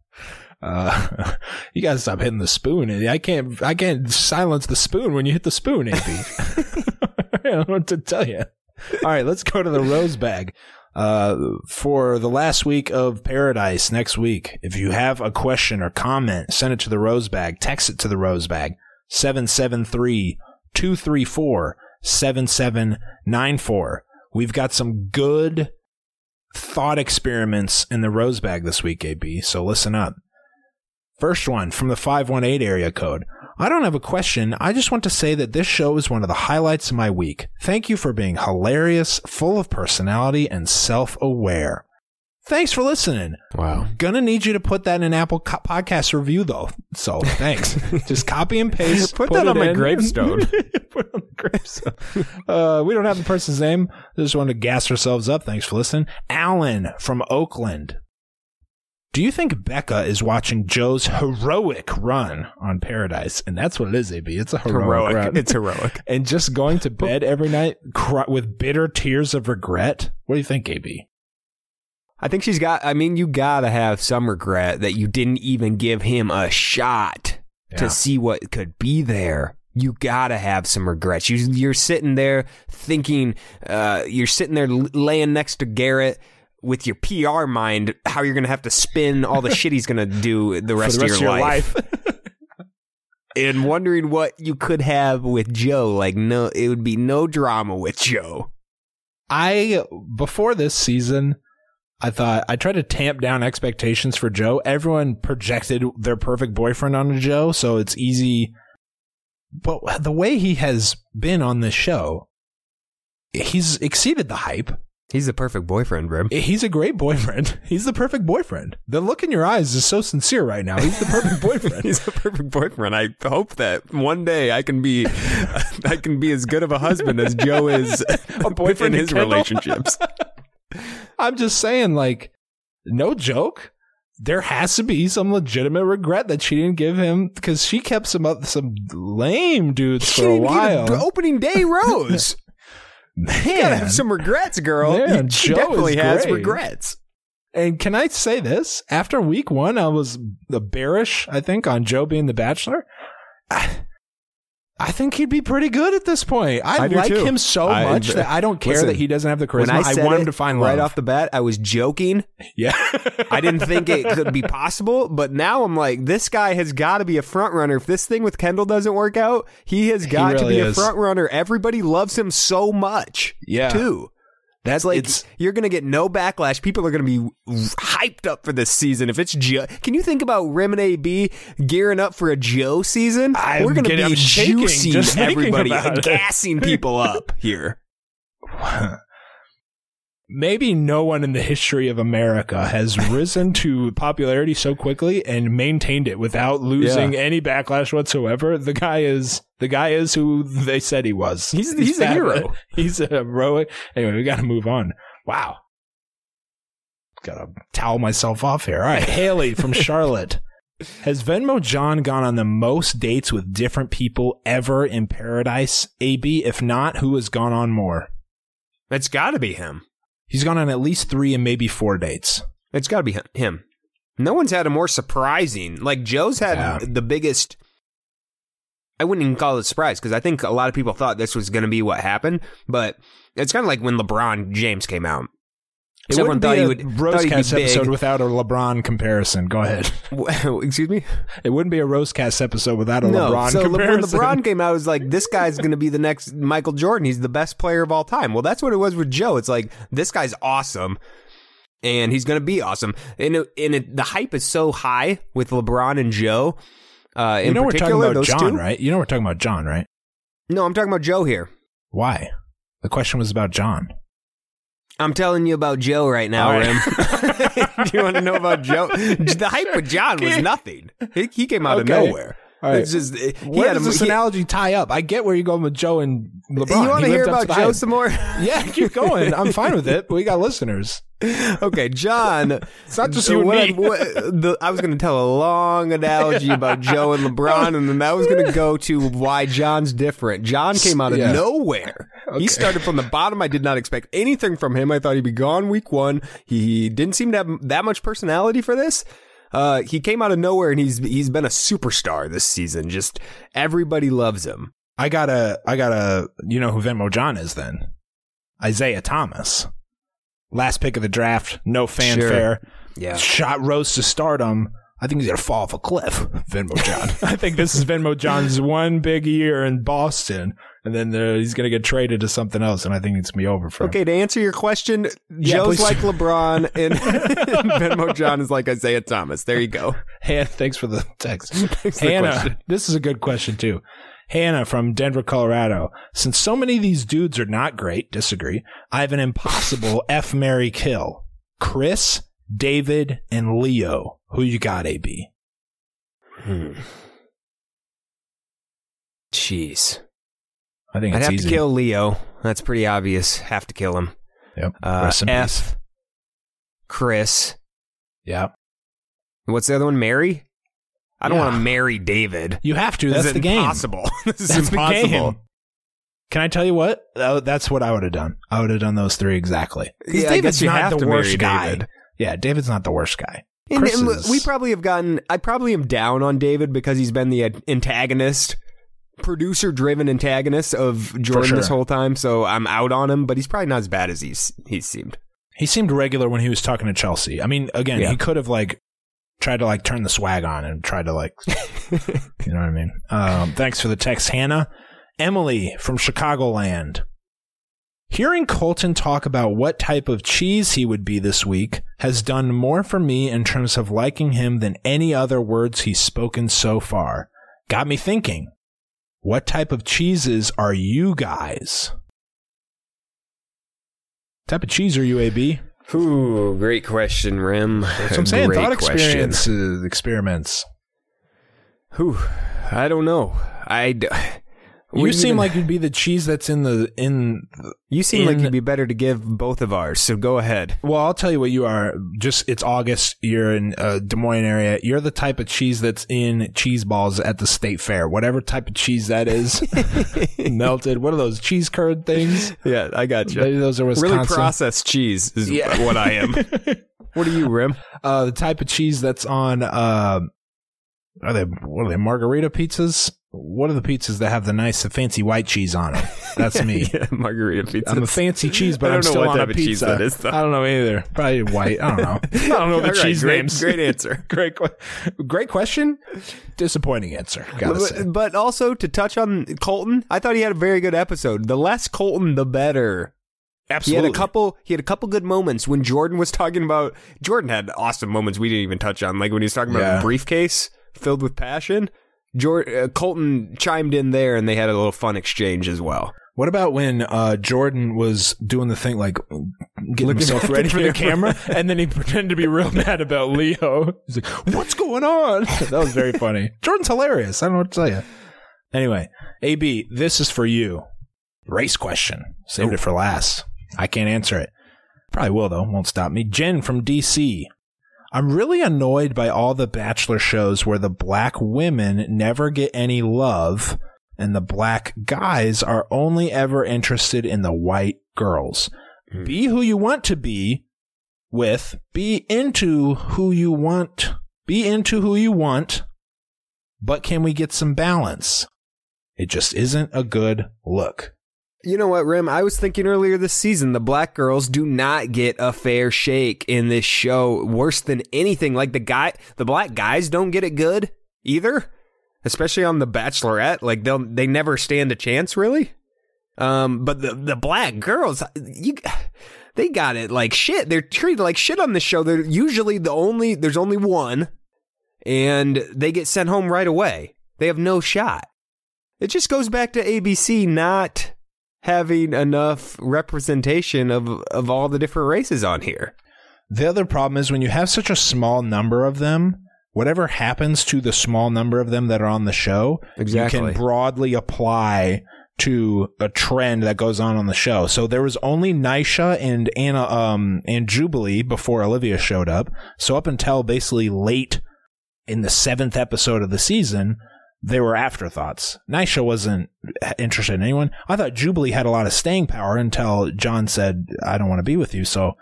C: Uh, you gotta stop hitting the spoon. I can't. I can't silence the spoon when you hit the spoon, A B. I don't know what to tell you. All right, let's go to the rose bag. Uh, for the last week of Paradise next week, if you have a question or comment, send it to the rose bag. Text it to the rose bag. seven seven three, two three four, seven seven nine four. We've got some good thought experiments in the rose bag this week, A B, so listen up. First one from the five one eight area code. I don't have a question. I just want to say that this show is one of the highlights of my week. Thank you for being hilarious, full of personality, and self-aware. Thanks for listening.
D: Wow.
C: Gonna need you to put that in an Apple co- podcast review, though. So thanks. Just copy and paste.
D: Put that
C: it
D: on my
C: in.
D: gravestone.
C: Put it on the gravestone. Uh, we don't have the person's name. Just want to gas ourselves up. Thanks for listening. Alan from Oakland. Do you think Becca is watching Joe's heroic run on Paradise? And that's what it is, A B. It's a heroic,
D: Heroic.
C: run.
D: It's heroic.
C: And just going to bed every night cry- with bitter tears of regret? What do you think, A B?
D: I think she's got, I mean, you gotta have some regret that you didn't even give him a shot
C: Yeah.
D: to see what could be there. You gotta have some regrets. You, you're sitting there thinking, uh, you're sitting there l- laying next to Garrett with your P R mind, how you're gonna have to spin all the shit he's gonna do the rest,
C: For the rest
D: of your, life.
C: life.
D: And wondering what you could have with Joe. Like, no, it would be no drama with Joe.
C: I, before this season, I thought I tried to tamp down expectations for Joe. Everyone projected their perfect boyfriend onto Joe, so it's easy. But the way he has been on this show, he's exceeded the hype.
D: He's the perfect boyfriend, bro.
C: He's a great boyfriend. He's the perfect boyfriend. The look in your eyes is so sincere right now. He's the perfect boyfriend.
D: He's the perfect boyfriend. I hope that one day I can be, I can be as good of a husband as Joe is
C: A boyfriend
D: in
C: to
D: his
C: Kendall?
D: relationships.
C: I'm just saying, like, no joke. There has to be some legitimate regret that she didn't give him because she kept some up some lame dudes
D: She
C: for a
D: didn't
C: while.
D: get an opening day rose.
C: Man,
D: You gotta have some regrets, girl.
C: Man,
D: she
C: Joe
D: definitely
C: is
D: has
C: great.
D: regrets.
C: And can I say this? After week one, I was the bearish, I think, on Joe being the Bachelor. I, I think he'd be pretty good at this point. I, I like too. him so I, much that I don't care listen, that he doesn't have the charisma.
D: I,
C: I want him to find love.
D: Right off the bat, I was joking.
C: Yeah.
D: I didn't think it could be possible, but now I'm like, this guy has got to be a front runner. If this thing with Kendall doesn't work out, he has got he really to be is. a front runner. Everybody loves him so much,
C: yeah.
D: too. That's like, it's, you're going to get no backlash. People are going to be hyped up for this season. If it's Joe, can you think about Rim and A B gearing up for a Joe season?
C: I'm
D: We're going to be
C: juicing
D: everybody, gassing people up here.
C: Maybe no one in the history of America has risen to popularity so quickly and maintained it without losing yeah. any backlash whatsoever. The guy is the guy is who they said he was.
D: He's he's, he's a hero.
C: He's a heroic. Anyway, we got to move on. Wow, gotta towel myself off here. All right, Haley from Charlotte. Has Venmo John gone on the most dates with different people ever in Paradise? A B, if not, who has gone on more?
D: It's got to be him.
C: He's gone on at least three and maybe four dates.
D: It's got to be him. No one's had a more surprising. Like, Joe's had yeah. the biggest. I wouldn't even call it a surprise because I think a lot of people thought this was going to be what happened. But it's kind of like when LeBron James came out.
C: It Everyone thought he would Rosecast episode without a LeBron comparison. Go ahead.
D: Excuse me?
C: It wouldn't be a Rosecast episode without a
D: no,
C: LeBron
D: so
C: comparison.
D: When LeBron came out, it was like, this guy's going to be the next Michael Jordan. He's the best player of all time. Well, that's what it was with Joe. It's like, this guy's awesome, and he's going to be awesome. And, it, and it, the hype is so high with LeBron and Joe. Uh, in
C: you know we're talking about
D: those
C: John,
D: two?
C: right? You know we're talking about John, right?
D: No, I'm talking about Joe here.
C: Why? The question was about John.
D: I'm telling you about Joe right now, right. Rim. Do you want to know about Joe? The hype with John was nothing. He, he came out okay. of nowhere.
C: All right. It's just, he where does a, this he, analogy tie up? I get where you're going with Joe and LeBron.
D: You want to hear about Joe some more?
C: Yeah, keep going. I'm fine with it, but we got listeners.
D: Okay, John.
C: It's not just you and me.
D: What, the, I was going to tell a long analogy about Joe and LeBron, and then I was going to go to why John's different. John came out of yeah. nowhere. Okay. He started from the bottom. I did not expect anything from him. I thought he'd be gone week one. He didn't seem to have that much personality for this. Uh, he came out of nowhere, and he's he's been a superstar this season. Just everybody loves him.
C: I gotta, I gotta, you know who Venmo John is then? Isaiah Thomas. Last pick of the draft, no fanfare.
D: Sure. Yeah.
C: Shot rose to stardom. I think he's going to fall off a cliff, Venmo John. I think this is Venmo John's one big year in Boston, and then uh, he's going to get traded to something else, and I think it's going to be over for him.
D: Okay, to answer your question, yeah, Joe's please. like LeBron, and Venmo John is like Isaiah Thomas. There you go.
C: Hannah, thanks for the text.
D: Thanks
C: Hannah,
D: for the question.
C: This is a good question, too. Hannah from Denver, Colorado. Since so many of these dudes are not great, disagree, I have an impossible F, marry, kill. Chris, David, and Leo. Who you got, A B?
D: Hmm. Jeez.
C: I think
D: I'd
C: it's
D: have
C: easy.
D: to kill Leo. That's pretty obvious. Have to kill him.
C: Yep.
D: Uh, F, Chris.
C: Yep.
D: What's the other one? Mary? I don't
C: yeah.
D: want to marry David.
C: You have to. That's
D: this
C: the game.
D: Impossible. This is
C: That's
D: impossible.
C: The game. Can I tell you what? Oh, that's what I would have done. I would have done those three exactly.
D: Yeah,
C: David's
D: you
C: not
D: have
C: the
D: to
C: worst
D: marry
C: guy.
D: David.
C: Yeah, David's not the worst guy.
D: And, and
C: is...
D: we probably have gotten. I probably am down on David because he's been the antagonist, producer-driven antagonist of Jordan
C: sure.
D: this whole time. So I'm out on him, but he's probably not as bad as he's he seemed.
C: He seemed regular when he was talking to Chelsea. I mean, again, yeah. he could have like tried to like turn the swag on and tried to like, you know what I mean? Um, thanks for the text, Hannah. Emily from Chicagoland. Hearing Colton talk about what type of cheese he would be this week has done more for me in terms of liking him than any other words he's spoken so far. Got me thinking, what type of cheeses are you guys? What type of cheese are you, A B?
D: Ooh, great question, Rim.
C: That's what I'm saying.
D: Great
C: Thought experience,
D: question.
C: uh, experiments.
D: Whew, I don't know. I. D-
C: You seem even, like you'd be the cheese that's in the in.
D: You seem
C: in,
D: like you'd be better to give both of ours. So go ahead.
C: Well, I'll tell you what you are. Just it's August. You're in uh, Des Moines area. You're the type of cheese that's in cheese balls at the state fair. Whatever type of cheese that is, melted. What are those cheese curd things?
D: Yeah, I got you.
C: Maybe those are Wisconsin.
D: Really processed cheese is
C: yeah.
D: what I am. What are you, Rim?
C: Uh, the type of cheese that's on, uh, are they, what are they, margarita pizzas? What are the pizzas that have the nice fancy white cheese on them? That's me.
D: Yeah, margarita pizza.
C: I'm a fancy cheese, but
D: I
C: I'm
D: don't know
C: still
D: what
C: on
D: type
C: a
D: of cheese
C: pizza.
D: that is, though.
C: I don't know either. Probably white. I don't know. I don't know the
D: All right,
C: cheese
D: great,
C: names.
D: Great answer.
C: Great, que- great question. Disappointing answer. Gotta say.
D: But, but also to touch on Colton, I thought he had a very good episode. The less Colton, the better.
C: Absolutely.
D: He had a couple. He had a couple good moments when Jordan was talking about. Jordan had awesome moments we didn't even touch on, like when he was talking about
C: Yeah.
D: a briefcase filled with passion. Jordan, uh, Colton chimed in there, and they had a little fun exchange as well.
C: What about when uh, Jordan was doing the thing like getting
D: Looking
C: himself
D: at
C: ready
D: the
C: for the camera, and then he pretended to be real mad about Leo? He's like, "What's going on?" That was very funny. Jordan's hilarious. I don't know what to tell you. Anyway, A B, this is for you. Race question. Saved
D: Oh.
C: it for last. I can't answer it. Probably will though. Won't stop me. Jen from D C. I'm really annoyed by all the Bachelor shows where the black women never get any love and the black guys are only ever interested in the white girls. Mm. Be who you want to be with. Be into who you want. Be into who you want. But can we get some balance? It just isn't a good look.
D: You know what, Rim? I was thinking earlier this season, the black girls do not get a fair shake in this show. Worse than anything. Like the guy, the black guys don't get it good either. Especially on The Bachelorette. Like they'll, they never stand a chance, really. Um, but the, the black girls, you, they got it like shit. They're treated like shit on this show. They're usually the only, there's only one. And they get sent home right away. They have no shot. It just goes back to A B C not having enough representation of of all the different races on here.
C: The other problem is when you have such a small number of them, whatever happens to the small number of them that are on the show,
D: Exactly.
C: you can broadly apply to a trend that goes on on the show. So there was only Nisha and Anna um and Jubilee before Olivia showed up. So up until basically late in the seventh episode of the season, they were afterthoughts. Nisha wasn't interested in anyone. I thought Jubilee had a lot of staying power until John said, "I don't want to be with you." So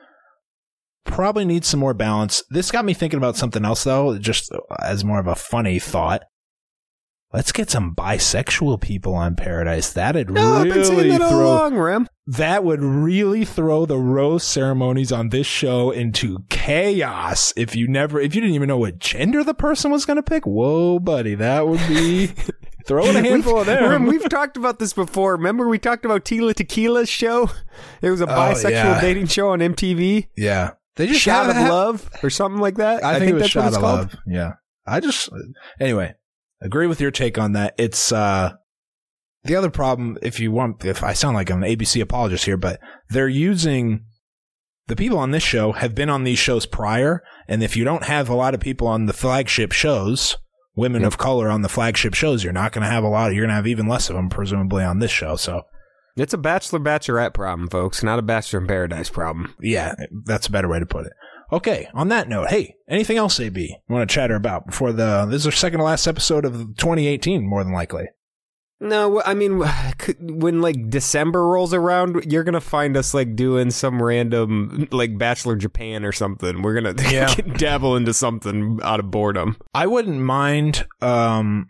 C: probably needs some more balance. This got me thinking about something else, though, just as more of a funny thought. Let's get some bisexual people on Paradise. That'd
D: No, I've been saying
C: really
D: that all
C: throw
D: along, Rem.
C: that would really throw the rose ceremonies on this show into chaos. If you never, if you didn't even know what gender the person was going to pick, whoa, buddy, that would be throwing a handful of them.
D: Rem, we've talked about this before. Remember we talked about Tila Tequila's show? It was a
C: Oh,
D: bisexual
C: yeah.
D: dating show on M T V.
C: Yeah, they just
D: Shot
C: have-
D: of
C: have-
D: Love or something like that.
C: I, think, it was
D: that's
C: Shot
D: what it's
C: of
D: called.
C: Love. Yeah, I just anyway agree with your take on that. It's uh the other problem. If you want, if I sound like I'm an A B C apologist here, but they're using the people on this show have been on these shows prior, and if you don't have a lot of people on the flagship shows, women of color on the flagship shows, you're not going to have a lot of, you're going to have even less of them presumably on this show. So
D: It's a Bachelor Bachelorette problem, folks, not a Bachelor in Paradise problem.
C: yeah, that's a better way to put it. Okay, on that note, hey, anything else, A B, you want to chatter about before the, this is our second to last episode of twenty eighteen, more than likely.
D: No, I mean, when like December rolls around, you're gonna find us like doing some random like Bachelor Japan or something. We're gonna
C: Yeah.
D: dabble into something out of boredom.
C: I wouldn't mind, um,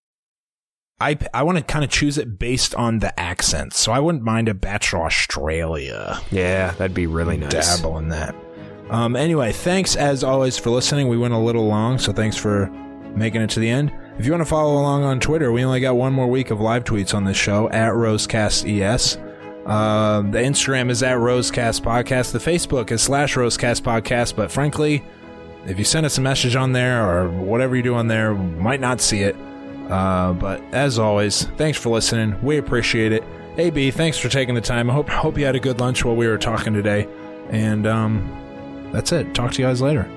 C: I, I want to kind of choose it based on the accents, so I wouldn't mind a Bachelor Australia.
D: Yeah, that'd be really nice.
C: Dabble in that. Um, anyway, thanks as always for listening. We went a little long, so thanks for making it to the end. If you want to follow along on Twitter, we only got one more week of live tweets on this show at RoseCastES. Uh, the Instagram is at Rosecast Podcast. The Facebook is slash Rosecast Podcast. But frankly, if you send us a message on there or whatever you do on there, we might not see it. Uh, but as always, thanks for listening. We appreciate it. A B, thanks for taking the time. I hope hope you had a good lunch while we were talking today. And um, that's it. Talk to you guys later.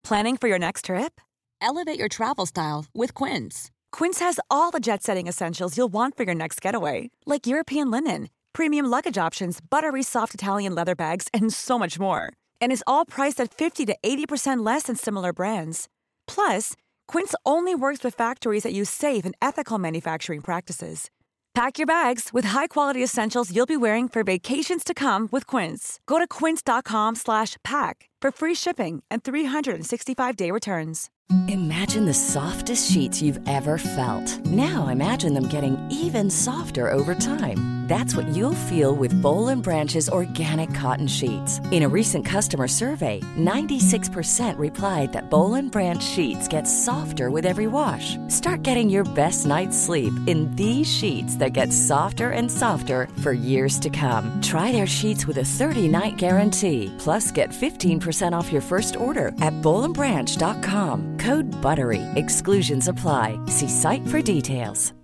G: Planning for your next trip?
H: Elevate your travel style with Quince.
G: Quince has all the jet-setting essentials you'll want for your next getaway, like European linen, premium luggage options, buttery soft Italian leather bags, and so much more. And is all priced at fifty to eighty percent less than similar brands. Plus, Quince only works with factories that use safe and ethical manufacturing practices. Pack your bags with high-quality essentials you'll be wearing for vacations to come with Quince. Go to quince.com slash pack for free shipping and three sixty-five day returns.
I: Imagine the softest sheets you've ever felt. Now imagine them getting even softer over time. That's what you'll feel with Boll and Branch's organic cotton sheets. In a recent customer survey, ninety-six percent replied that Boll and Branch sheets get softer with every wash. Start getting your best night's sleep in these sheets that get softer and softer for years to come. Try their sheets with a thirty-night guarantee. Plus, get fifteen percent off your first order at boll and branch dot com. Code BUTTERY. Exclusions apply. See site for details.